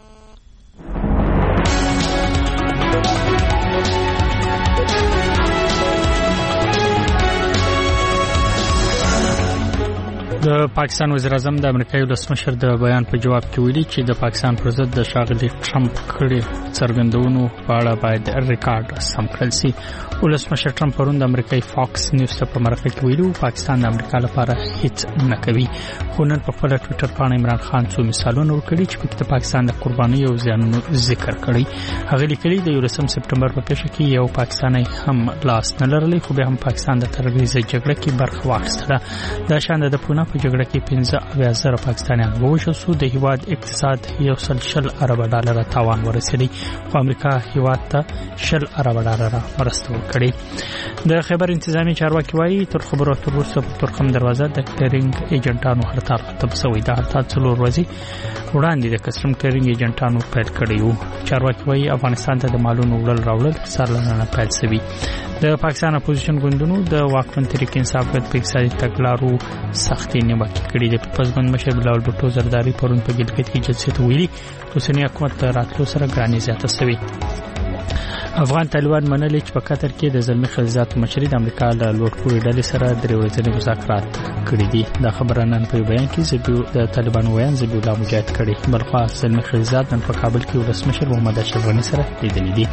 د پاکستان وزیر اعظم د امریکایي ولسمشر د بیان په جواب کې ویلي چې د پاکستان پر ضد د ښاغلي ټرمپ کړي څرګندونو په اړه باید ریکارډ سم کړل شي. ولسمشر ټرمپ پرون د امریکایي فاکس نیوز ته په مرکه کې ویلي پاکستان د امریکا لپاره هیڅ نه کوي. خو نن په خپل ټوئیټر باندې عمران خان څو مثالونه ورکړي چې په د پاکستان د قربانۍ او زیانونو ذکر کړی. هغه لیکلي د یولسم سپټمبر په پیښه کې یو پاکستانی هم لاس نه لرلی خو به هم پاکستان د تروریزم جګړه کې برخه واخیسته. دا شان د پونه په جګړه کې پنځه اویا زره پاکستانیان ووژل شو. د هیواد اقتصاد یو سل شل ارب ډالر تاوان ورسېدی خو امریکا هیواد ته شل ارب ډالر مرسته وکړي. د خبر انتظامی چارواکي وایي تر خبرو اترو وروسته په ترخم دروازه د کلرینګ ایجنټانو هړتال ختم شوی. دا هړتال څلور ورځې وړاندې د کسټم کلرینګ ایجنټانو پیل کړی و. چارواکي وایي افغانستان ته د مالونو وړل راوړل سرلانه پیل شوی. د پاکستان اپوزیشن ګوندونو د واکمن تحریک انصاف ګوند په اقتصادي تګلارو سختي نیوکه کړې ده. په ګوند مشر بلاول بټو زرداری پرون په ګلګت کې جلسې ته ویلي اوسنی حکومت راتلو سره ګراني زیاته شوی. افغان طالبان منلي چې په قطر کې د زلمی خلیزاتو مشري د امریکا له لوړپوړي ډلې سره درې ورځې مذاکرات کړي دي. دا خبره نن په بیان کې زبیو د طالبان ویان زبیو الله مجاهد کړي. بلخوا زلمی خلیزات نن په کابل کې ولسمشر محمد اشرف غني سره لیدلي دي.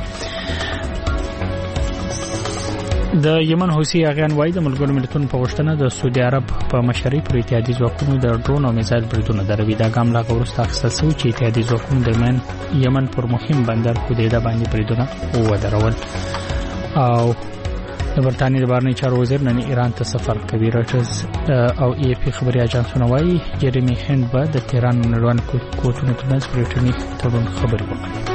د یمن حوثي اغیان وایي د ملګرو ملتونو په غوښتنه د سعودي عرب په مشرۍ پر اتحادي ځواکونو د ډرون او میزایل بریدونه دروي. دا ګام لا وروسته اخیستل شوی چې اتحادي ځواکونو د یمن پر مهم بندر حدیده باندې بریدونه ودرول. او د برتانیې د بهرنیو چارو وزیر نن ایران ته سفر کوي. راټرز او ای پی خبري اژانسونه وایي جیرمی هند به د تهران نړیوال کوچونو ترمنځ بریټنی تړون خبري وکړي.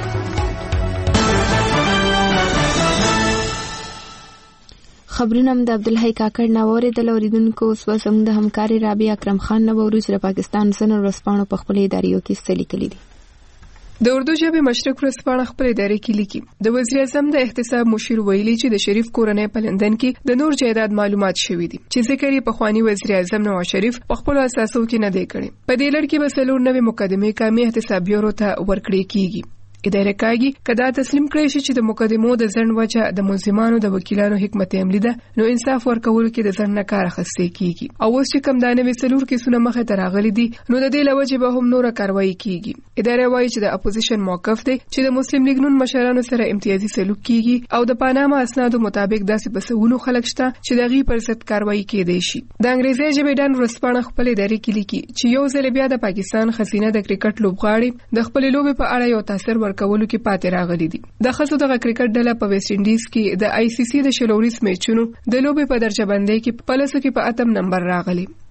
خبرونه د عبدالحی کاکړ نه اوریدل. اوریدونکو اوس به زموږ د همکاري رابعه اکرم خان نه وورو چې د پاکستان ځینو ورځپاڼو په خپلو اداریو کې څه لیکلي دي. د اردو ژبې مشرق ورځپاڼه خپل ادارې کې لیکي د وزیر اعظم د احتساب مشیر ویلي چې د شریف کورنۍ په لندن کې د نور جایداد معلومات شوي دي چې ذکر یې په خواني وزیر اعظم نواز شریف په خپل اساسو کې نه دی کړی. په دې لړ کې به څلور نوې مقدمې قومي احتساب بیورو ته ورکړې کیږي. اداره کاږي کدا تسلیم کړی شي چې د مقدمو د ځند وجه د ملزمانو د وکیلانو حکمت عملی ده نو انصاف ورکول کې د ځند نه کار اخیستل کیږي. او اوس چې کم دانه وسلور کیسونه مخه ته راغلي دي نو د دې لوجه به هم نور کاروایی کیږي. اداره وایي چې د اپوزیشن موقف دی چې د مسلم لیگ نون مشرانو سره امتیازي سلوک کیږي او د پاناما اسنادو مطابق داسې بسونو خلک شته چې دغه پر ضد کاروایی کیدای شي. د انګریزي ژبې ډان ورسپانه خپل ادارې کې لیکي چې یو ځل بیا د پاکستان خزینه د کرکټ لوبغاړي د خپل لوبې په اړه یو تاثیر ورکولو کې پاتې راغلي دي. د خزو د کرکټ ډله په ویسټ انډیز کې د آی سی سی د شلوريس میچونو د لوبې په درجه بندۍ کې په لسو کې په اتم نمبر راغلي.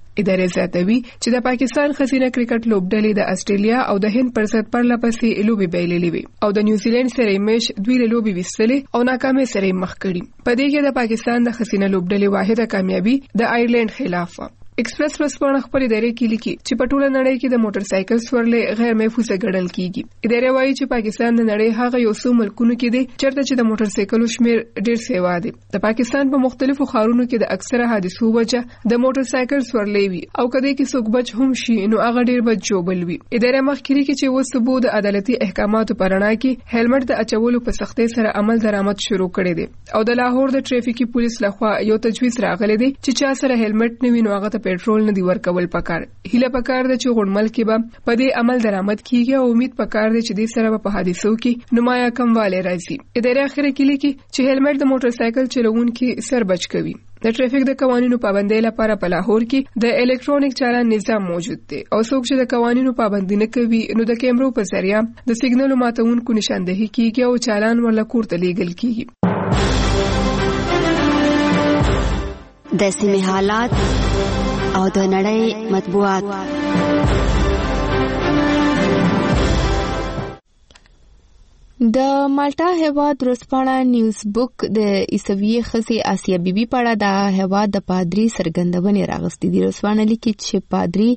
ادارې زیاتوي چې د پاکستان خزینه کرکټ لوبډلې د استرالیا او د هند پر ضد پرله پسې لوبې بایللې وي او د نیوزیلند سره میش دوی له لوبې وستلې او ناکامۍ سره مخ کړي. په دې کې د پاکستان د خزینه لوبډلې واحده کامیابی د آیرلند خلاف و. ایکسپریس ورځپاڼه خپل ادارې کې لیکي چې په ټوله نړۍ کې د موټر سایکل سورلې غیر محفوظه ګڼل کیږي. ادارې وایي چې پاکستان د نړۍ هغه یو څو ملکونو کې دی چېرته چې د موټر سایکلو شمیر ډېر سیوا دی. د پاکستان په مختلفو ښارونو کې د اکثره حادثو وجه د موټر سایکل سورلې وي او کله کې څوک بچ هم شي نو هغه ډېر بچ جوړل وي. ادارې مخکې لیکي چې وسبو د عدالتي احکاماتو په رڼا کې هیلمټ د اچولو په سختۍ سره عمل درآمد شروع کړی دی او د لاهور د ټریفیکي پولیس لخوا یو تجویز راغلی دی چې چا سره هیلمټ نه وي نو هغه ته پېټرول نه دی ورکوي. ول پکار هله پکار د چغړ ملک به په دې عمل درآمد کیږي او امید پکار دی چې دې سره په حادثو کې نمایا کمواله راځي. ادارې اخر کې لیکي چې هیلمټ د موټر سایکل چلوونکي سر بچ کوي. د ټریفیک د قوانینو پابندۍ لپاره په لاهور کې د الکترونیک چالان نظام موجود دی او څوک چې د قوانینو پابندي نه کوي نو د کیمرو په ذریعہ د سیګنالو ماتونکو نشاندهي کیږي او چالان ورله کوړه لیږل کیږي. د سیمې حالات او د نړۍ مطبوعات. د مالټا هیواد ورځپاڼه نیوز بک د عیسوي ښځې آسیا بیبي په اړه د هیواد د پادري څرګندونې راغستې دي. ورځپاڼه لیکي چې پادري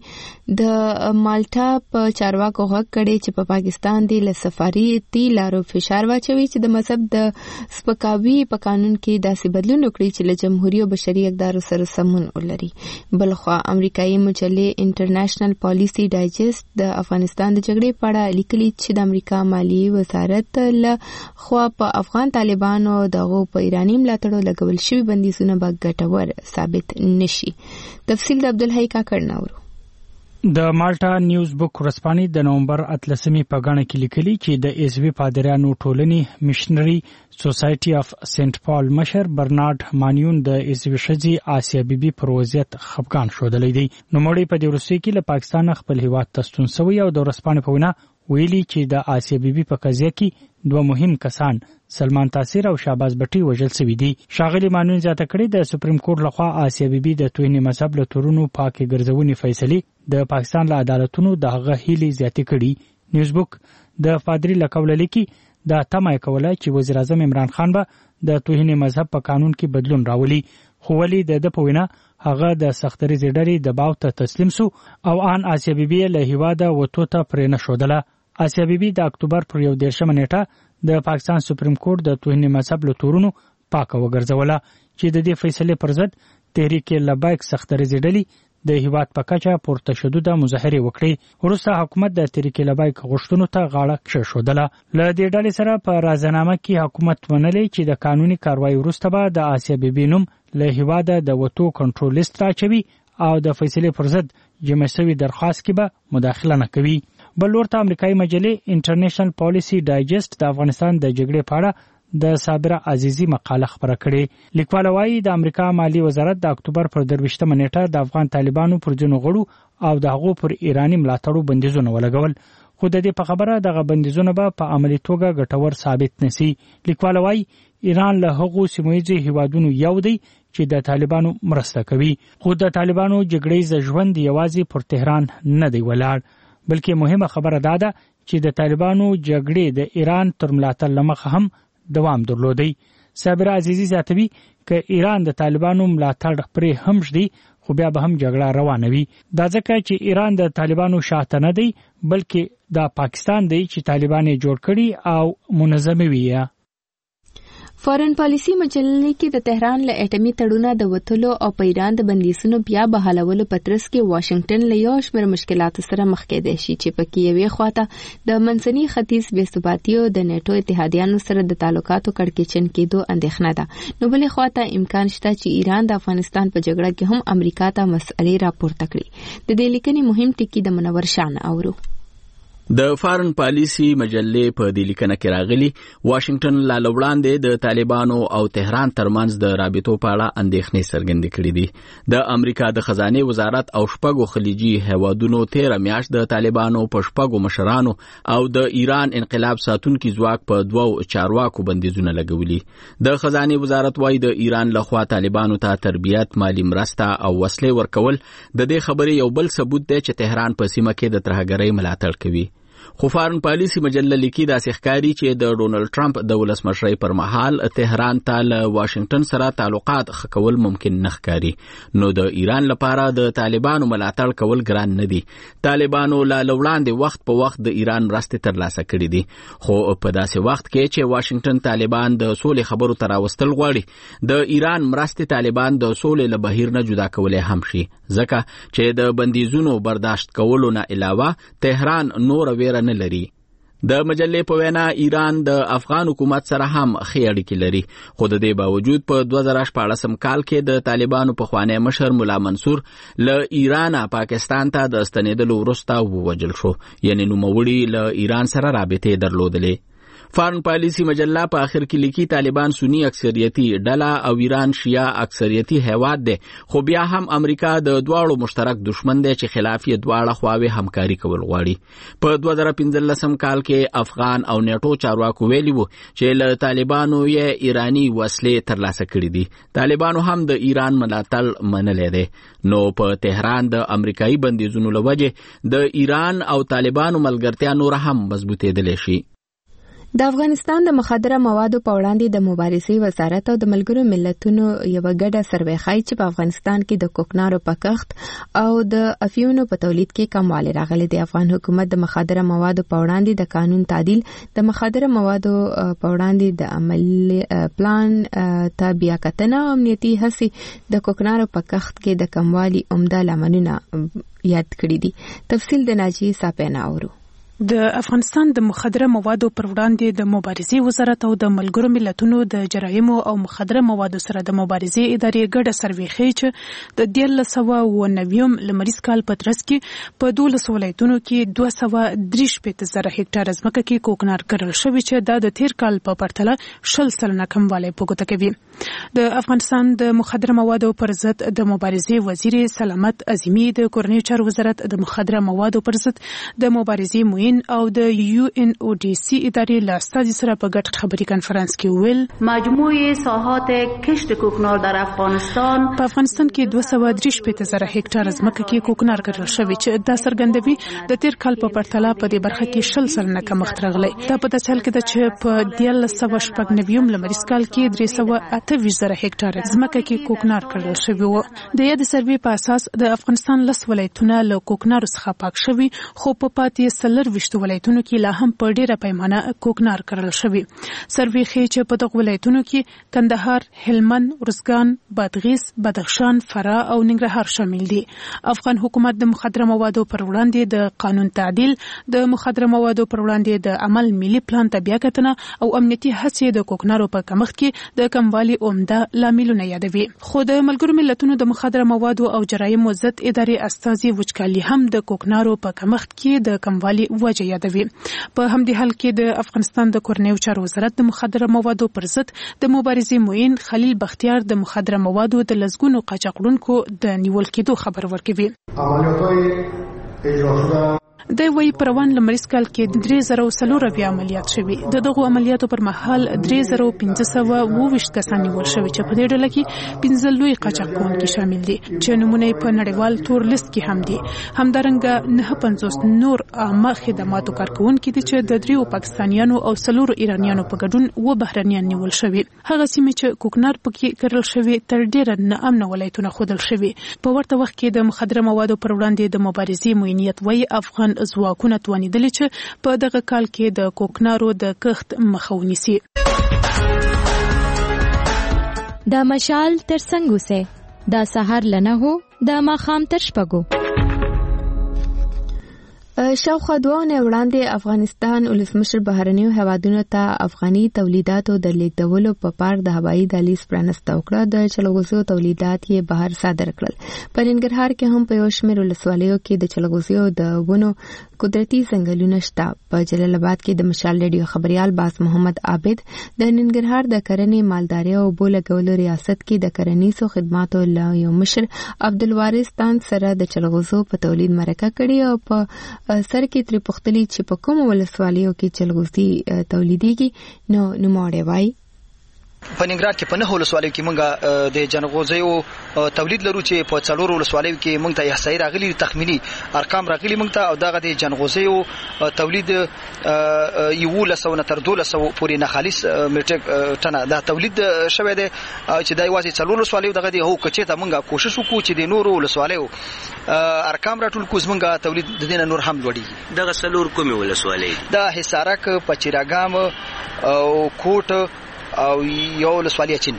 د مالټا په چارواکو غږ کړی چې په پاکستان دی له سفارتي لارو فشار واچوي چې د مذهب د سپکاوي په قانون کې داسې بدلون وکړي چې له جمهوریت او بشري اقدارو سره سمون ولري. بلخوا امریکایي مجلې انټرنیشنل پالیسي ډایجست د افغانستان د جګړې په اړه لیکلي چې د امریکا مالیې وزارت له خوا په افغان طالبانو دغه په ایرانی ملاتړو لګول شوی بندیزونه به ګټور ثابت نشي. تفصیل د عبدالحی کاکړ نورو. د مالټا نیوز بک ورځپاڼې د نومبر اتلسمې په غاڼه کې لیکلي چې د ایزوي پادریانو ټولنې مشنري سوسایټي اف سنت پال مشر برنارد مانیون د ایزوي ښځې آسیا بیبي پر وضعیت خفګان ښودلی دی. نوموړی په دې وروستیو کې له پاکستان خپل هیواد ته ستون شوی او د ورځپاڼې په وینا ویلي چې د آسیا بیبي په قضیه کې دوه مهم کسان سلمان تاثیر او شهباز بټي وژل شوي دي. ښاغلي مانون زیاته کړې د سپریم کورټ لخوا آسیا بیبي د توهین مذهب له تورونو پاکې ګرځونې فیصلې د پاکستان له عدالتونو د هغه هیلې زیاتې کړي. نیوز بک د پادري له قوله لیکي دا تمه کوله چې وزیر اعظم عمران خان به د توهین مذهب په قانون کې بدلون راولي، خو ولې د د په وینا هغه د سختري زیډري دباو ته تسلیم سو او ان آسیا بیبي له هیواده وته ته پرې نه شودله. آسیا بیبي د اکتوبر پر یو دیرشمه نیټه د پاکستان سپریم کورټ د توهین مذهب له تورونو پاکه وګرځوله چې د دې فیصلې پر ضد تحریک لبیک سختري زیډلي د هیواد په کچه پورته شدو د مظاهره وکړي. وروسته حکومت د تحریک لبیک غوښتنو ته غاړه کېښودله. له دې ډلې سره په رازنامه کې حکومت ونلې چې د قانوني کاروایی وروسته به د آسیا بیبي نوم له هیواده د وټو کنټرول لیست راچوي او د فیصلې پر ضد جمع شوی درخواست کې به مداخله نه کوي. بل ورته امریکایي مجلې انټرنیشنل پالیسي ډایجست د افغانستان د جګړې په اړه د صابره عزیزي مقاله خبره کړې. لیکوال وايي د امریکا مالی وزارت د اکتوبر پر درویشتمه نیټه د افغان طالبانو پر ځینو غړو او د هغو پر ایرانی ملاتړو بندیزونه ولګول، خو د دې په خبره دغه بندیزونه به په عملي توګه ګټور ثابت نشي. لیکوال وايي ایران له هغو سیمه‌ییزو هیوادونو یو دی چې د طالبانو مرسته کوي، خو د طالبانو جګړیز ژوند یوازې پر تهران نه دی ولاړ، بلکې مهمه خبره دا ده چې د طالبانو جګړې د ایران تر ملاتړ لمخه هم دوام درلودی. صابره عزیزي زیاتوي ک ایران د طالبانو ملاتړ پرې هم شدي خو بیا به هم جګړه روانه وي. دا ځکه چې ایران د طالبانو شاته نه دی بلکې د پاکستان دی چې طالبان یې جوړ کړي او منظم وي. فارن پالیسي مجلې کې د تهران له اټمي تړونه د وټلو او په ایران د بندیزونو بیا بحالولو پترس کې واشنگټن له یو شمېر مشکلاتو سره مخ کېدای شي چې پکې یوې خواته د منځني ختیځ بې ثباتي او د نیټو اتحادیانو سره د تعلقاتو کړکېچن کېدو اندېښنه ده، نو بلې خواته امکان شته چې ایران د افغانستان په جګړه کې هم امریکا ته مسئلې راپورته کړي. د دې لیکنې مهم ټکي د منور شان اورو. د فارن پالیسی مجلې په دې لیکنه کې راغلي واشنگټن لا لوړاندې د طالبانو او تهران ترمنځ د رابطو په اړه اندېښنې څرګندې کړې دي. د امریکا د خزانه وزارت او شپږو خلیجي هیوادونو تیر میاشت د طالبانو په شپږو مشرانو او د ایران انقلاب ساتونکو ځواک په دوو چارواکو بندیزونه لګولي. د خزانه وزارت وايي د ایران لخوا طالبانو ته تربیت، مالی مرسته او وسلې ورکول د دې خبرې یو بل ثبوت دی چې تهران په سیمه کې د ترهګرۍ ملاتړ کوي. خو فارن پالیسی مجله لیکي داسې ښکاري چې د ډونلډ ټرمپ د ولسمشرۍ پر مهال تهران ته له واشنگټن سره تعلقات ښه کول ممکن نه ښکاري. نو د ایران لپاره د طالبانو ملاتړ کول ګران نه دي. طالبانو لا وړاندې وخت په وخت د ایران مرستې ترلاسه کړې دي، خو په داسې وخت کې چې واشنگټن طالبان د سولې خبرو ته راوستل غواړي، د ایران مرستې طالبان د سولې له بهیر نه جدا کولی هم شي، ځکه چې د بندیزونو برداشت کولو نه علاوه تهران نور ویره نه لري. د مجلې په وینا ایران د افغان حکومت سره هم ښې اړیکې لري، خو د دې باوجود په دوه زره شپاړسم کال کې د طالبانو پخوانی مشر ملا منصور له ایرانه پاکستان ته د ستنېدلو وروسته ووژل شو، یعنی نوموړي له ایران سره رابطې درلودلې. فارن پالیسی مجله په آخر کې لیکي طالبان سنی اکثریتی ډله او ایران شیعه اکثریتی هیواد دی، خو بیا هم امریکا د دواړو مشترک دشمن دی چې خلاف یې دواړه خواوې همکاري کول غواړي. په دوه زره پنځلسم کال کې افغان او نیټو چارواکو ویلي وو چې له طالبانو یې ایرانی وسلې ترلاسه کړي دي. طالبانو هم د ایران ملاتړ منلی دی. نو په تهران د امریکایي بندیزونو له وجې د ایران او طالبانو ملګرتیا نور هم مضبوطېدلی شي. د افغانستان د مخدره موادو په وړاندې د مبارزې وزارت او د ملګرو ملتونو یو ګډه سروې ښایي چې په افغانستان کې د کوکنارو په کښت او د افیونو په تولید کې کموالی راغلی دی. افغان حکومت د مخدره موادو په وړاندې د قانون تعدیل، د مخدره موادو په وړاندې د عمل پلان ته بیاکتنه او امنیتي هڅې د کوکنارو په کښت کې د کموالی عمده لاملونه یاد کړي دي. تفصیل د ناجیه صاحب اورو. د افغانستان د مخدره موادو پر وړاندې د مبارزې وزارت او د ملګرو ملتونو د جرایمو او مخدره موادو سره د مبارزې ادارې ګډه سروې ښیي چې د دیارلس سوه اوه نوي لمریز کال په ترڅ کې په دولس ولایتونو کې دوه سوه درې شپېته زره هکټاره ځمکه کې کوکنار کرل شوي چې دا د تیر کال په پرتله شل سلنه کموالی په ګوته کوي. د افغانستان د مخدره موادو پر ضد د مبارزې وزیر سلامت عظیمی د کورنیو چارو وزارت د مخدره موادو پر ضد د مبارزې موین او د یو ان او ډي سي ادارې له استازي سره په ګډ خبري کانفرنس کې ویل مجموعه ساحات کشت کوکنار در افغانستان په افغانستان کې دوه سوه درې شپېته زره هکټاره ځمکه کې کوکنار کرل شوی چې دا څرګندوي د تیر کال په پرتله په دې برخه کې شل سلنه کمښت راغلی. دا په داسې حال کې ده چې په دیارلس سوه شپږ نوي لمریز کال کې درې سوه اته ویشت زره هکټاره ځمکه کې کوکنار کرل شوی و. د یاد سروې په اساس د افغانستان لس ولایتونه له کوکنارو څخه پاک شوي، خو په پاتې څلور ویشت ولایتونو کې لا هم په ډیره پیمانه کوکنار کرل شوی. سروې ښیي چې په دغو ولایتونو کې کندهار، هلمند، ارزګان، بادغیس، بدخشان، فراه او ننګرهار شامل دي. افغان حکومت د مخدره موادو پر وړاندې د قانون تعدیل، د مخدره موادو پر وړاندې د عمل ملي پلان ته بیاکتنه او امنیتي هڅې د کوکنارو په کمښت کې د کموالي عمده لاملونه یادوي. خو د ملګرو ملتونو د مخدره موادو او جرایمو ضد ادارې استازي وچکالي هم د کوکنارو په کمښت کې د کموالي وجه یادوي. په همدې حال کې د افغانستان د کورنیو چارو وزارت د مخدره موادو پر ضد د مبارزې موین خلیل بختیار د مخدره موادو د لسګونو قاچاقونکو د نیول کېدو خبر ورکوي. عملیات‌های اجرا شده د وی پروان لمریز کال کې درې زره څلور اویا عملیات شوي. د دغو عملیاتو پر مهال درې زره پنځه سوه اووه ویشت کسان نیول شوي چې په دې ډله کې پنځه لوی قاچاق کوونکي شامل دي چې نمونه په نړیوال تور لیست کې هم دي. همدارنګه نهه پنځوس نور عامه خدماتو کارکوونکي دي چې د دریو پاکستانیانو او څلورو ایرانیانو په ګډون اووه بهرنیان نیول شوي. هغه سیمې چې کوکنار پکې کرل شوي تر ډیره ناامنه ولایتونه ښودل شوي. په ورته وخت کې د مخدره موادو پر وړاندې د مبارزې موینیت وایي افغان ځواکونه توانیدلي چې په دغه کال کې د کوکنارو د کښت مخه ونیسي. دا مشال تر څنګ اوسئ، دا سهار له نهو، دا ماښام تر شپږو. شاوخوا دوه اونۍ وړاندې افغانستان ولسمشر بهرنیو هیوادونو ته افغاني تولیداتو د لیږدولو په پار د هوایي دهلیز پرانسته وکړه. د جلغوزیو تولیدات یې بهر صادر کړل. په ننګرهار کې هم په یو شمېر ولسوالیو کې د جلغوزیو د ونو قدرتي ځنګلونه شته. په جلال آباد کې د مشال ریډیو خبريال باز محمد عابد د ننګرهار د کرنې مالدارۍ او اوبو لګولو ریاست کې د کرنیزو خدماتو له یو مشر عبدالوارث تان سره د جلغوزو په تولید مرکه کړې او په سر کې ترې پوښتلي چې په کومو ولسوالیو کې جلغوزي تولیدېږي. نو نوموړی وایي په ننګرهار کې په نه ولسوالیو کې مونږه د جلغوزیو تولید لرو چې په څلورو ولسوالیو کې مونږ ته احصایي راغلي تخمینی ارقام راغلي مونږ ته او دغه د جلغوزیو تولید یولس او تر دولس پورې نه خالص میټریک ټنه دا تولید شوی دی چې دا یوازې څلورو ولسوالیو دغه دی هو کچې ته مونږه کوشش وکړو چې د نورو ولسوالیو ارقام راټول کوو مونږه تولید د دینه نور هم لوړیږي. دغه څلور کومې ولسوالۍ دا حصارک پچیراګام او کوټ او یو ولسوالۍ چین.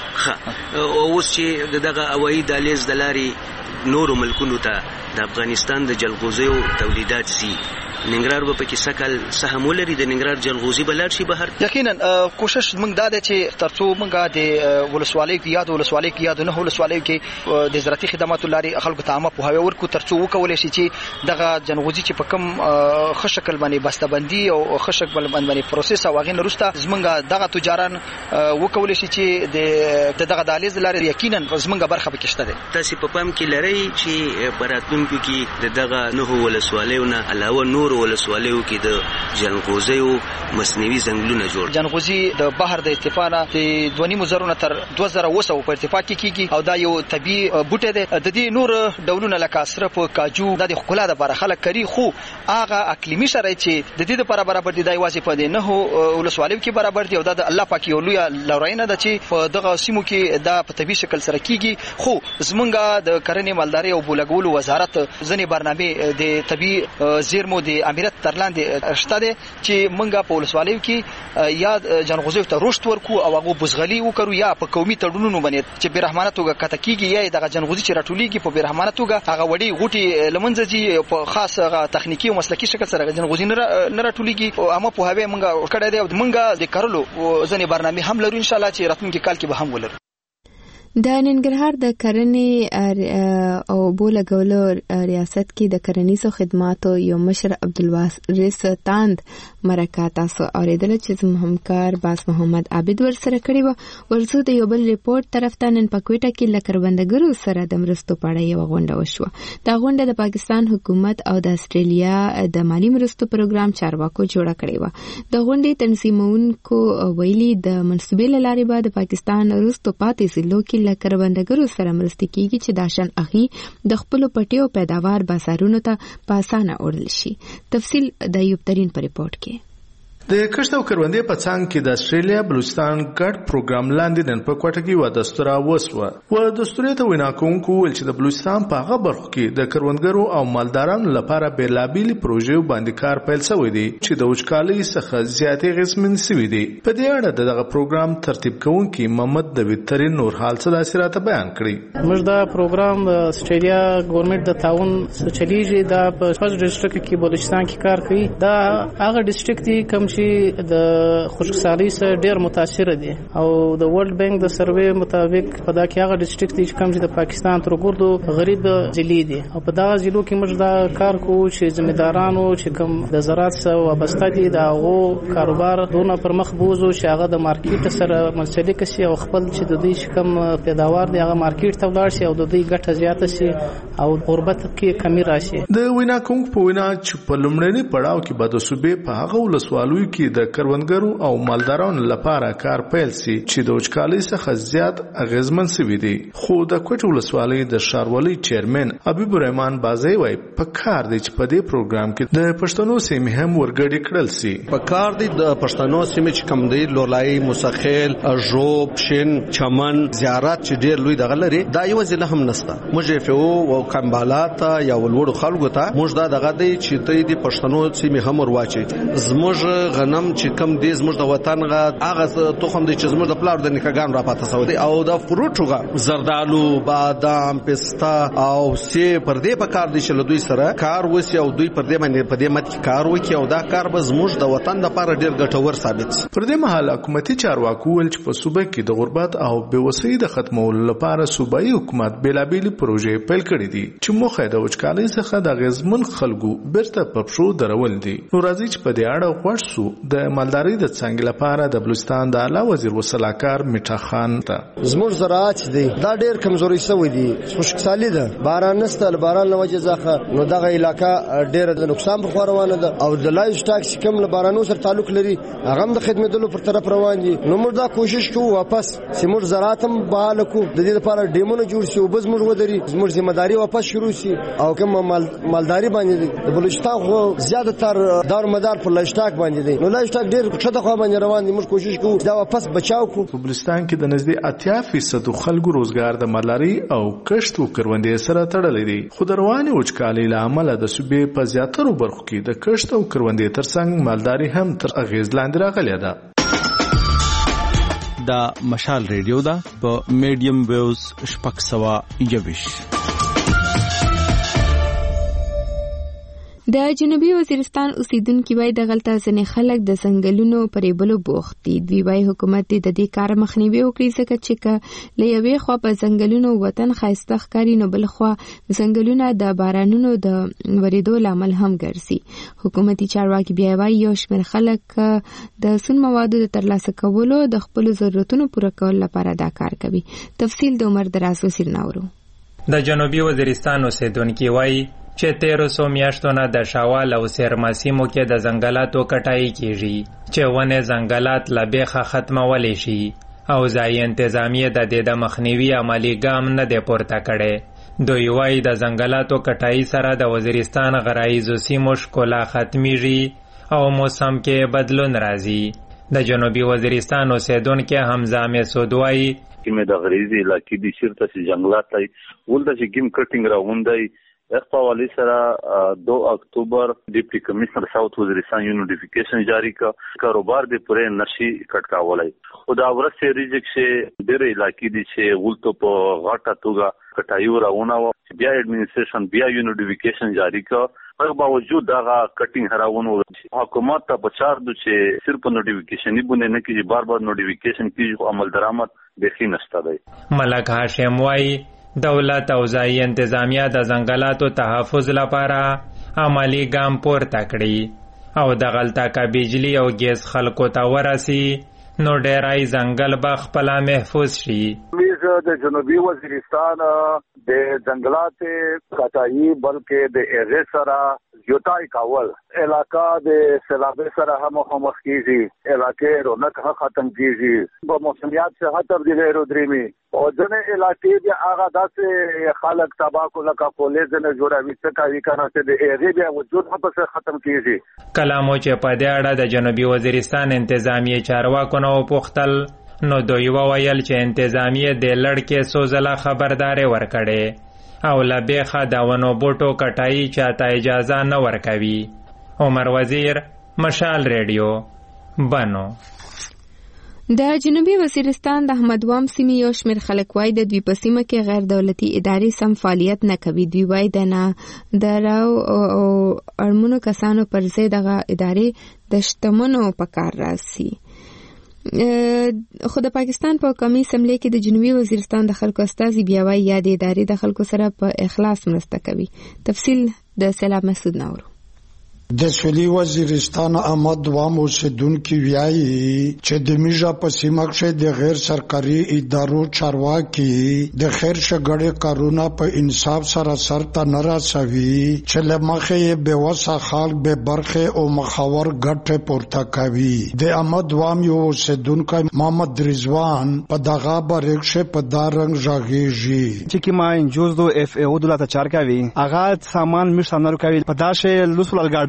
اوس چې دغه هوایي دهلیز د لارې نورو ملکونو ته د افغانستان د جلغوزیو تولیدات سي ننګرهار به پکې سکل سهم ولري د ننګرهار جلغوزي بلار شي بهر. یقینا کوشش موږ دا دی چې ترڅو موږ د ولسوالۍ کې یاد ولسوالۍ کې یاد نه ولسوالۍ کې د زراعتي خدماتو لارې خلکو ته عامه په هوا ورکو ترڅو وکولای شي چې دغه جلغوزي چې په کم خشکل باندې بسته‌بندي او خشکل باندې پروسس او غین وروسته زمونږ دغه تجاران وکولای شي چې دغه دهلیز لارې یقینا زمونږ برخه پکې شته ده. تاسو په پام کې لرئ چې براتونکو کې دغه نه ولسوالیو نه علاوه نور ولسوالیو کې د جلغوزیو مصنوعي ځنګلونه جوړ جلغوزي د بحر د ارتفاع نه د دوه نیم زره تر دوه زره وسو په ارتفاع کې کیږي او دا یو طبي بوټی دی. د دې نور ډولونه لکه صرف کاجو د ښکلا د لپاره خلک کوي خو هغه اقلیمي شرایط چې د دې لپاره برابر دي دا یوازې په دې نه ولسوالیو کې برابر دي او دا د الله پاک یو لوی لورینه ده چې په دغه سیمو کې دا په طبي شکل سره کیږي. خو زمونږ د کرنې مالدارۍ او بولګولو وزارت ځنې برنامه د طبي زیرمو د امریت ترلاندې شته دي چې مونږه په ولسوالیو کې یا جلغوزیو ته رشد ورکو او هغه بزغلي وکړو یا په قومي تړونونو باندې چې بیرحمانه توګه کته کیږي یا دغه جلغوزي چې راټولېږي په بیرحمانه توګه هغه وړي غوټي لمنځه دي په خاص تخنیکی او مسلکی شکل سره جلغوزي نه راټولېږي او هغه په هوی مونږه کړه دی او مونږه د کارلو ځنې برنامه هم لرو ان شاء الله چې راتلونکي کال کې به هم ولرو. د ننګرهار د کرنې او اوبو لګولو ریاست کې د کرنیزو خدماتو یو مشر عبدالوارث تاند مرکه تاسو اوریدل چې زموږ همکار باز محمد عابد ورسره کړی و. ورڅو د یو بل ریپورت طرف ته نن په کوټه کې لکروندګرو سره د مرستو په اړه یو غونډه وشوه. دا غونډه د پاکستان حکومت او د استرالیا د مالی مرستو پروګرام چارواکو جوړه کړې و. د غونډې تنظیمونکو ویلي د منسوبې له لارې به د پاکستان وروسته پاتې ضلعو کې کروندګرو سره مرسته کیږي چې داشن اخی د خپل پټیو پیداوار بازارونو ته په اسانه وړل شي. تفصیل د ایوب ترين په ریپورت کې. د کښت او کروندې په څنګ کې د استرالیا بلوچستان ګډ پروګرام لاندې نن په کوټه کې و دستور وسوه و دستور ته وینا کوونکو ول چې د بلوچستان په هغه برخو کې د کروندګرو او مالدارانو لپاره بیلابیل پروژې باندې کار پیل شوی دی چې د وچکالۍ څخه زیاتې غسمن شوی دی. په دې اړه دغه پروګرام ترتیب کوونکی محمد دویترین نور حال څه سره بیان کړی. موږ دا پروګرام د استرالیا ګورنمنت د تعاون سره چلیږي دا په پز ډیسټریکټ کې بلوچستان کې کار کوي. دا هغه ډیسټریکټ دی کوم چې د خشکسالۍ سره ډیر متاثر دي او د ورلد بانک د سروې مطابق په دا کې هغه ډیسټریکټ دي چې کوم چې د پاکستان تر ګردو غریب ضلع دي او په دا ضلعو کې موږ دا کار کوو چې ځمېدارانو چې کوم د زراعت سره وابسته دي دا هغه کاروبار دونه پر مخ بوزو چې هغه د مارکیټ سره منسلک شي او خپل چې د دې کوم پیداوار دی هغه مارکیټ ته ولاړ شي او د دې ګټه زیاته شي او غربت کې کمی راشي. د وینا کوم په وینا چې په لومړني پړاو کې به د صوبې په هغه ولسوالۍ کې د کروندګرو او مالدارانو لپاره کار پیل شي چې د وچکالۍ څخه زیات اغیزمن شوی دی. خو د کوټ ولسوالۍ د شاروالۍ چیرمن حبیب الرحمن بازی وايي په کار دی چې په دې پروګرام کې د پښتنو سیمې هم ورګړي کړل شي. په کار دی د پښتنو سیمې چې کم دی لولای مسخیل ژوب شین چمن زیارت چې ډیر لوی دغه لري دا یو ځله هم نسته. موږ فو او کمبالات یا ولوړو خلکو ته موږ دا دغه دی چې ته دې پښتنو سیمې هم ورواچي. زموږ غنم چې کم دې زموږ د وطن غا هغه تخم دی چې زموږ د پلار د نکاګان را پاتې سو دی او د فروټو غا زردالو بادام پستا او سی پر دې په کار دي چې له دوی سره کار وسی او دوی پر دې باندې په دې مت کې کار وکي او دا کار به زموږ د وطن لپاره ډیر ګټور ثابت شي. پر دې مهال حکومتي چارواکو ول چې په صوبه کې د غربت او بېوسۍ د ختمولو لپاره صوبایي حکومت بیلابېلې پروژې پیل کړې دي چې موخه د وچکالۍ څخه د غزمن خلکو بیرته په پښو درول دي. نو راځي چې په دې اړه غوښ سو د مالدارۍ د څنګه لپاره د بلوچستان د اعلی وزیر وسلاکار میټا خان ته زموږ زراعت دی دا ډیر کمزوري شوی دی، خشکسالي ده، باران نشته، باران له وجې ځخه نو دغه علاقہ ډیر د نقصان په خور روانه ده او د لایف سټاک چې کوم له بارانو سره تعلق لري هغه هم د خدمتونو پر طرف روان دي. نو موږ دا کوشش کوو واپس چې موږ زراعت هم بحال کړو، د دې لپاره ډیمونه جوړ شي او بز موږ ودري زموږ ذمہ داری واپس شروع شي او کوم مال مالداري باندې د بلوچستان خو زیاته تر دار مدار پر لایف سټاک باندې دی. نو لایف سټاک ډیر ښه خو باندې روان دي، موږ کوشش کوو دا واپس بچاو کو. په بلوچستان کې د نږدې اتیا فیصد خلکو روزګار د مالداري او کښت او کروندې سره تړلې دي. خو د رواني وچکالۍ له امله د صوبې په زیاترو برخو کې د کښت او کروندې ترڅنګ مالداري هم تر اغیز لاندې راغلې ده. دا مشال ریډیو ده په میډیم ویوز شپږ سوه یوویش. د جنوبي وزیرستان اوسیدونکو وایي د غلطه ځنې خلک د ځنګلونو پرېبلو بوخت دي. دوی وایي حکومت دې د دې کار مخنیوي وکړي ځکه چې که له یوې خوا په ځنګلونو وطن ښایسته ښکاري نو بل خوا ځنګلونه د بارانونو د ورېدو لامل هم ګرځي. حکومتي چارواکي بیا وایي یو شمېر خلک د سون موادو د ترلاسه کولو د خپلو ضرورتونو پوره کولو لپاره دا کار کوي. تفصیل د عمر دراز وزیر ناورو. د جنوبي وزیرستان اوسیدونکو وایي چې تیرو سو میاشتو نه د شاوال او سیرما سیمو کې د ځنګلاتو کټای کیږي چې ونه ځنګلات له بیخه ختمولی شي او ځایي انتظامیه د دې د مخنیوي عملي ګام نه دی پورته کړی. دوی وایي د ځنګلاتو کټای سره د وزیرستان غرایزو سیمو ښکلا ختمیږي او موسم کې بدلون راځي. د جنوبي وزیرستان اوسیدونکو حمزه مسعود وایي چې د غریزي علاقې د شرطه سي جنگلات ای ولدا چې ګیم کټینګ راوندای اقوالی سره دو اکتوبر ډیپټي کمشنر ساوث وزیرستان یو نوټیفیکیشن جاری کا کاروبار د پوره نشي کټکاولای. خدا ورسې ریجک شه ډېر علاقې دي چې ولته په غاټه توګه کټایو راونه و بیا اډمنستریشن بیا یو نوټیفیکیشن جاری کا پر باوجود دغه کټینګ هراونه حکومت ته بچار دو چې صرف نوټیفیکیشن یې نه کیږي بار بار نوټیفیکیشن کیږي عمل درآمد بخي نشته دی. ملک هاشم وایي دولت او ځایي انتظامیه د ځنګلاتو تحفظ لپاره عملی ګام پورته کړي او د غلطه کا بجلی او ګیس خلکو ته ورسي نو ډیرای ځنګل به خپل محفوظ شي. د جنوبي وزیرستان د ځنګلات کټایي بلکې د ایغه سره یوتای کاول علاقہ د سیلاب سره هم مخ کیږي، علاقې رونق ختم کیږي، په موسمیات څخه تبدیل ورودريمي او ځنه علاقې بیا هغه داسې خلک تباہ کو لکه پولیس نه جوړوي څه کوي کنه چې د ایغه بیا وجود هم په ختم کیږي. کلامو چې په دې اړه د جنوبي وزیرستان انتظامیه چارواکو نو پوښتل نو دوی وویل چې انتظامیه د لړکې سوزله خبرداري ورکړي او لبیخه د ونو بوټو کټای چاته اجازه نه ورکوي. عمر وزیر، مشال ریډیو، بنو. د جنوبي وزیرستان د احمدوام سیمې یو شمېر خلک وایي د دوی په سیمه کې غیر دولتي ادارې سم فعالیت نه کوي. دوی وایي د نه دراو او اړمنو کسانو پر ځای دغه ادارې د شتمنو په کار راسي. خو د پاکستان په قومي اسمبلی کې د جنوبي وزیرستان د خلکو استازي بیا وایي یا د ادارې د خلکو سره په اخلاص مرسته کوي. تفصیل د سیلاب مسعود ناورو. د سویلي وزیرستان احمد وام اوسیدونکي وایي چې د میژه په سیمه کې د غیر سرکاري ادارو چارواکي د خیر شګړې کارونه په انصاف سره سرته نه رسوي چې له مخې یې بېوسه خلک بې برخې او مخاور ګټې پورته کوي. د احمد وام یو اوسیدونکی محمد رضوان په دغه برکشه په دا رنګ ژغېږي چې کما انجوز دو اف ای او دولت چار کوي هغه سامان مش سامنے کوي په داشه لوسول ګاډي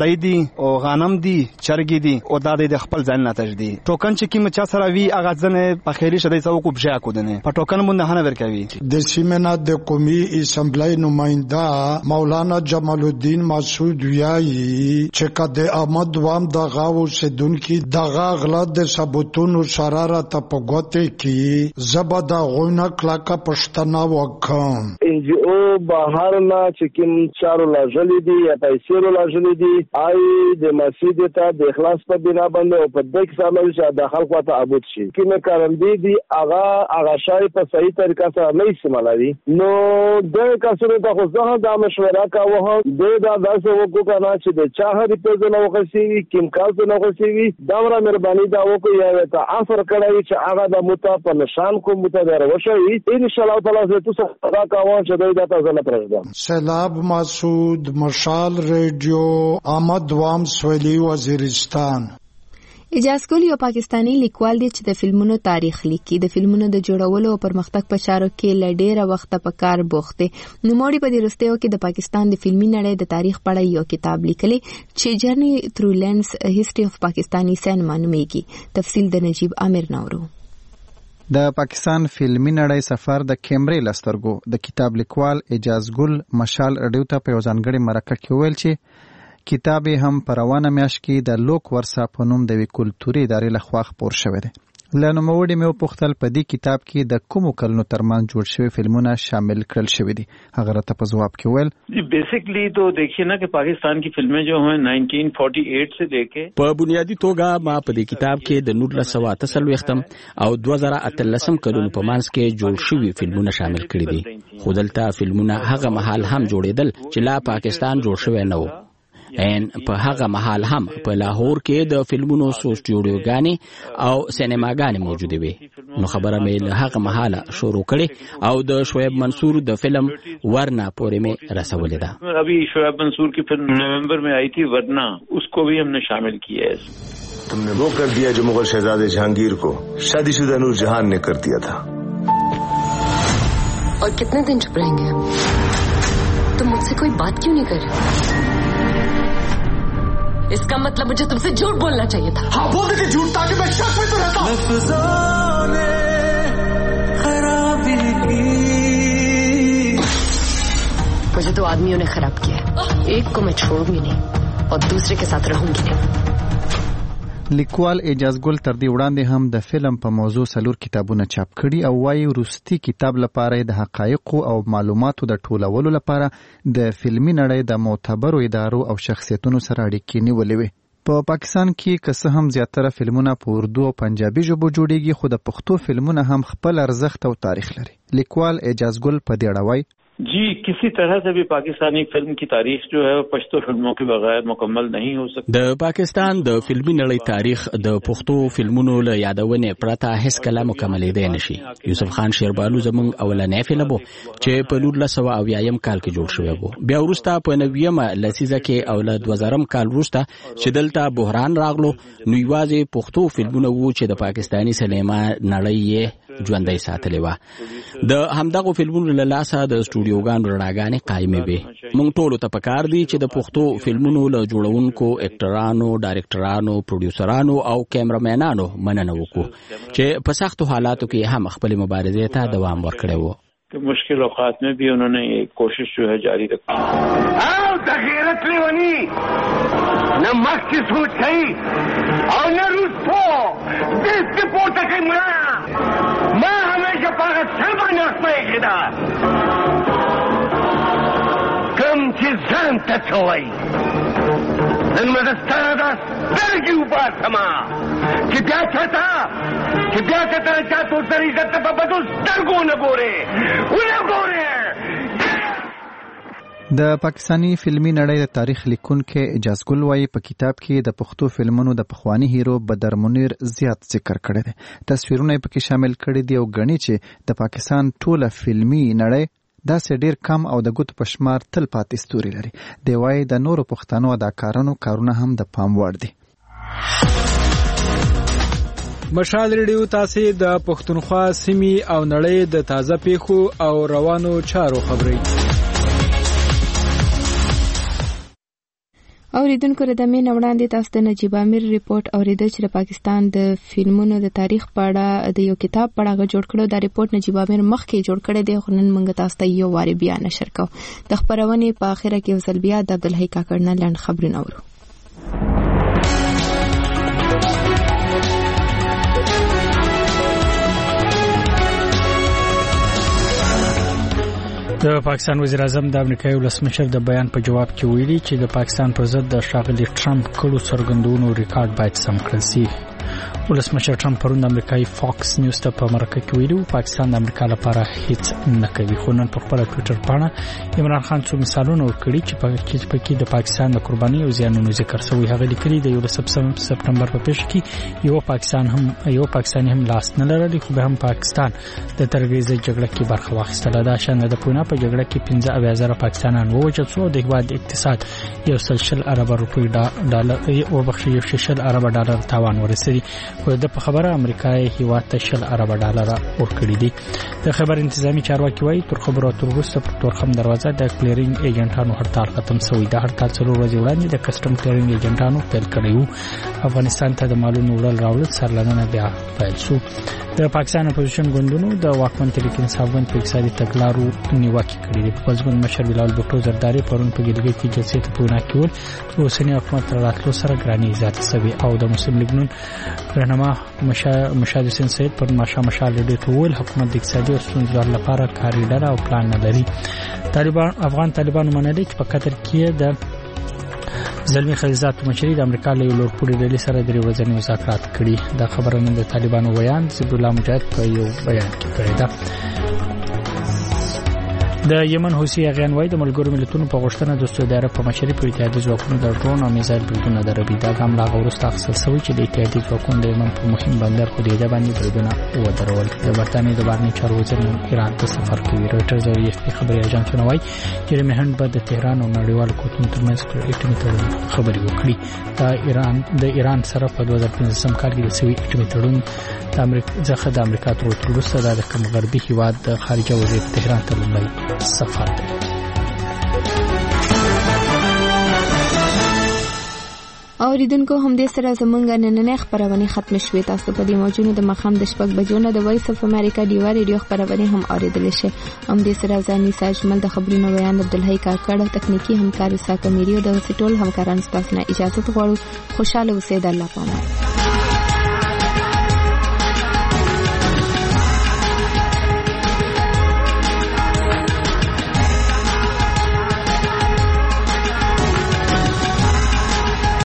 غوي دي او غنم دي چرګي دي او دا د خپل ځان نه تجدي ټوکن چې کیم چا سره وی اغه ځنه په خیری شدي څو کو بشا کو دنه په ټوکن مونږ نه ورکوي د سیمنا د قومي اسمبلی نماینده مولانا جمال الدین مسعود ویایي چې کده احمد وام د غاو سدونکو د غاغله د ثبوتونو شرارت په ګوته کې زبدا غوینه کلاکه پښتنه وکم ان جی او بهر نه چې کوم چارو لاجلې دي یا پیسې لاجلې دي آی د مسجد ته د اخلاص په بنا باندې او په دغه سامان چې د خلکو ته عبادت شي کینه کارندې دي هغه هغه شای په صحیح طریقه سره نه استعمالوي نو د کسره ته خو زه دا مشوره کوم د دا داسې وکړو کنه چې د چا هرې په ځنه وخصي کیم کال نه وخصي دا ورا مهرباني دا وکړو یا ته افر کړی چې هغه د متا په نشان کو متا دروشي ان شاء الله تعالی زه تاسو صدا کوم چې دا تاسو نه پرېږدم. سلام مسعود مشال ریډیو احمد وام سویلی وزیرستان. اجاز ګل یو پاکستانی لیکوال دی چې د فلمونو تاریخ لیکي د فلمونو د جوړولو او پرمختګ په چارو کې لډیره وخت په کار بوخت دی. نو موري په دې رستیو کې د پاکستان د فلمي نړۍ د تاریخ په اړه یو کتاب لیکلی چې جرنی تھرو لینز هیسټري اف پاکستانی سینما نومیږي. تفصیل د نجیب عامر نورو. د پاکستان فلمي نړۍ سفر د کیمرې لسترګو د کتاب لیکوال اجاز ګل مشال رډیو ته په یو ځانګړي مرکه کې ویل چې کتاب هم په روانه میاشت کې د لوک ورسا په نوم د وی کلتوري ادارې لخوا خپور شوی دی. لنو موړي مې پوښتل په دې کتاب کې د کومو کلونو ترمن جوړ شوی فلمونه شامل کړل شوی دي. هغه راته په جواب کې ویل بیسیکلی تو دیکھیے نا کہ پاکستان کی فلمیں جو ہیں نائنٹین فورٹی ایٹ سے لے کے په بنیادی توګه ما په دې کتاب کې د نولس سوه اته څلوېښتم او دوه زره اتلسم کلونو په منځ کې جوړ شوي فلمونه شامل کړي دي. خو دلته فلمونه هغه مهال هم جوړېدل چې لا پاکستان جوړ شوی نه و. ان په هغه محل هم په لاهور کې د فلمونو څو سټوډیوګانې او سینماګانې موجوده وي. نو خبره مې له هغه محله شروع کړې او د شعیب منصور د فلم ورنا پورې مې رسولې ده. ابھی شعیب منصور کی فلم نومبر میں آئی تھی ورنا, اس کو بھی ہم نے شامل کیا ہے. تم نے وہ کر دیا جو مغل شہزادے جہانگیر کو شادی شدہ نور جہان نے کر دیا تھا. اور کتنے دن چپ رہیں گے تم مجھ سے کوئی بات کیوں نہیں کر رہے؟ اس کا مطلب مجھے تم سے جھوٹ بولنا چاہیے تھا. ہاں بول دیتے جھوٹ تاکہ میں شک میں تو رہتا ہوں. لفظوں نے خرابی کی مجھے دو آدمیوں نے خراب کیا ہے. ایک کو میں چھوڑوں گی نہیں اور دوسرے کے ساتھ رہوں گی نہیں. لیکوال اجاز ګل تر دې وړاندې هم د فلم په موضوع څلور کتابونه چاپ کړي او وايي وروستي کتاب لپاره د حقایقو او معلوماتو د ټولولو لپاره د فلمي نړۍ د معتبرو ادارو او شخصیتونو سره اړیکې نیولې وي. په پاکستان کې که څه هم زیاتره فلمونه په اردو او پنجابي ژبو جوړیږي خو د پښتو فلمونه هم خپل ارزښت او تاریخ لري. لیکوال اجاز ګل په دې اړه وایي جی کسی طرح سے بھی پاکستانی فلم کی تاریخ جو ہے پښتو فلموں کے بغیر مکمل نہیں ہو سکتی. د پاکستان د فلمي نړۍ تاریخ د پښتو فلمونو له یادونې پرته هیڅ کله مکملېدای نشي. یوسف خان شیربانو زموږ اولنی فلم و چې په نولس سوه اویایم کال کې جوړ شوی و. بیا وروسته په نویمه لسیزه کې او له دوه زرم کال وروسته چې دلته بحران راغلو نو یوازې پښتو فلمونه وو چې د پاکستانی سینما نړۍ یې ژوندۍ ساتلې وه. د همدغو فلمونو له لاسه د سټوډیوګانو رڼاګانې قایمې وې. موږ ټولو ته پکار دي چې د پښتو فلمونو له جوړونکو اکټرانو ډایرکټرانو پروډیوسرانو او کیمرامینانو مننه وکړو چې په سختو حالاتو کې هم خپل مبارزې ته دوام ورکړی و. کہ مشکل اوقات میں بھی انہوں نے یہ کوشش جو ہے جاری رکھی. آؤ تغیرت لیونی نہ مخ کی سوچ گئی اور نہ روس پو دیس کے پورتا کئی منا ماں ہمیشہ پاگت سلبا ناکمائی خدا کم چیز زن تچوائی نن مدستانا داس درگی اوپر سما کہ بیا چاہتا کہ بیا چاہتا چاہتا تو تر عزت پا بدوس درگو نگورے انہیں گورے. د پاکستانی فلمي نړۍ د تاریخ لیکونکي اجاز ګل وايي په کتاب کې د پښتو فلمونو د پخوانی هیرو بدر منیر زیات ذکر کړی دی. تصویرونه یې پکې شامل کړي دي او غني چې د پاکستان ټوله فلمي نړۍ داسې ډیر کم او د ګوتو په شمار تل پاتې ستوري لري. دی وايي د نورو پښتنو اداکارانو کارونه هم د پام وړ دي. مشال ریډیو تاسو د پښتونخوا سیمې او نړۍ د تازه پیښو او روانو چارو خبري اوریدونکو د مې نوړاندې تاسو د نجیب امیر ریپورت اوریدل چې د پاکستان د فلمونو د تاریخ په اړه د یو کتاب په اړه جوړ کړو. دا ریپورت نجیب امیر مخکې جوړ کړی دی خو نن موږ تاسو ته یو واری بیا نشر کوو. د خبرونې په اخره کې وزل بیا د عبدالحی کاکړ نه لنډ خبرونه اورو. د پاکستان وزیر اعظم د امریکایي ولسمشر د بیان په جواب کې ویلي چې د پاکستان پر ضد د ښاغلي ټرمپ کړو څرګندونو ریکارډ باید سم کړل شي. ولسمشر ټرمپ پرون د امریکایي فاکس نیوز ته په مرکه کې ویلي پاکستان د امریکا لپاره هیڅ نه کوي. خو نن په خپل ټوئیټر باندې عمران خان څو مثالونه ورکړي چې په کې د پاکستان د قرباني او زیانونو ذکر شوی. هغه لیکلي د یولسم سپتمبر په پیښه کې یو پاکستان هم یو پاکستاني هم لاس نه لري خو به هم پاکستان د ترګریزي جګړه کې برخه واخیستله. دا شان د پونا په جګړه کې پنځه اویا زره پاکستانیان ووژل شو. د هیواد اقتصاد یو سل شل ارب روپی ډالر او بخښي یو شل ارب ډالر تاوان ورسېدي. خو د په خبره امریکای هیواد ته شل ارب ډالر ورکړي دي. د خبر انتظامی چارواکي وايي تر خبرو اترو وروسته پر تورخم دروازه د کلیرینګ ایجنټانو هړتال ختم شوی. د هړتال څلور ورځې وړاندې د کسټم کلیرینګ ایجنټانو پیل کړی وو. افغانستان ته د مالونو وړل راوړل سرلنه بیا پیل شو. د پاکستان اپوزیشن ګوندونو د واکمن تحریک انصاف ګوند په اقتصادي تګلارو نیوکه کړې ده. په ځګون مشر بلال بوټو زرداری پرون په ګلګي کې جلسې ته پونا کول چې اوسنی حکومت راتلو سره ګرانی زیات شوی او د مسلم لیگ نون رهنما مشاد حسین سید پر ماشه مشال ډیټ وول حکومت د اقتصادي او ستونزو لپاره کاریډر او پلان نه لري. طالبان افغان طالبانو منلي چې په قطر کې د زلمی خلیزات مشري د امریکا له لور پورې ډلې سره درې ورځې مذاکرات کړي. دا خبره نن د طالبانو بیان ذبیح الله مجاهد په یو بیان کې کړې ده. د یمن حوثي اغیان وای د ملګرو ملتونو په غوښتنه د سعودي عرب په مشرۍ په اتحادیه ځواکونو د ډرون او میزایل بریدونه دربي. دا ګام لا غوښتل اخیستل شوی چې د اتحادیه ځواکونو د یمن په مهم بندر خودیده باندې بریدونه ودرول. د برتانیې د بهرنی چارو وزیر ایران ته سفر کوي. رويټرز او ایف پی خبري اژانسونه وایي چې مهند به د تهران او نړیوال کوتون ترمنځ پر اټومي تړون خبري وکړي. دا ایران د ایران سره په دوه زره پنځم کال کې د سوي اټومي تړون د امریکا ځخه د امریکا تر وروسته د کوم غربي هیواد د خارجه وزیر تهران ته لومړی سفر دی. اوریدونکو هم دې سره زمونږ نننې خبرونه ختم شوې. تاسو په دې موجونو د مخام د شپږ بجو نه د وایس اف امریکا ډیوا ریډیو خبرونه هم اوریدل شي. هم دې سره ځاني ساجمل د خبرونو بیان عبدالحی کاکړ تکنیکی همکار ساکمیریو د وسټول همکاران ستاسو نه اجازه غواړو. خوشاله اوسئ. د الله پامان.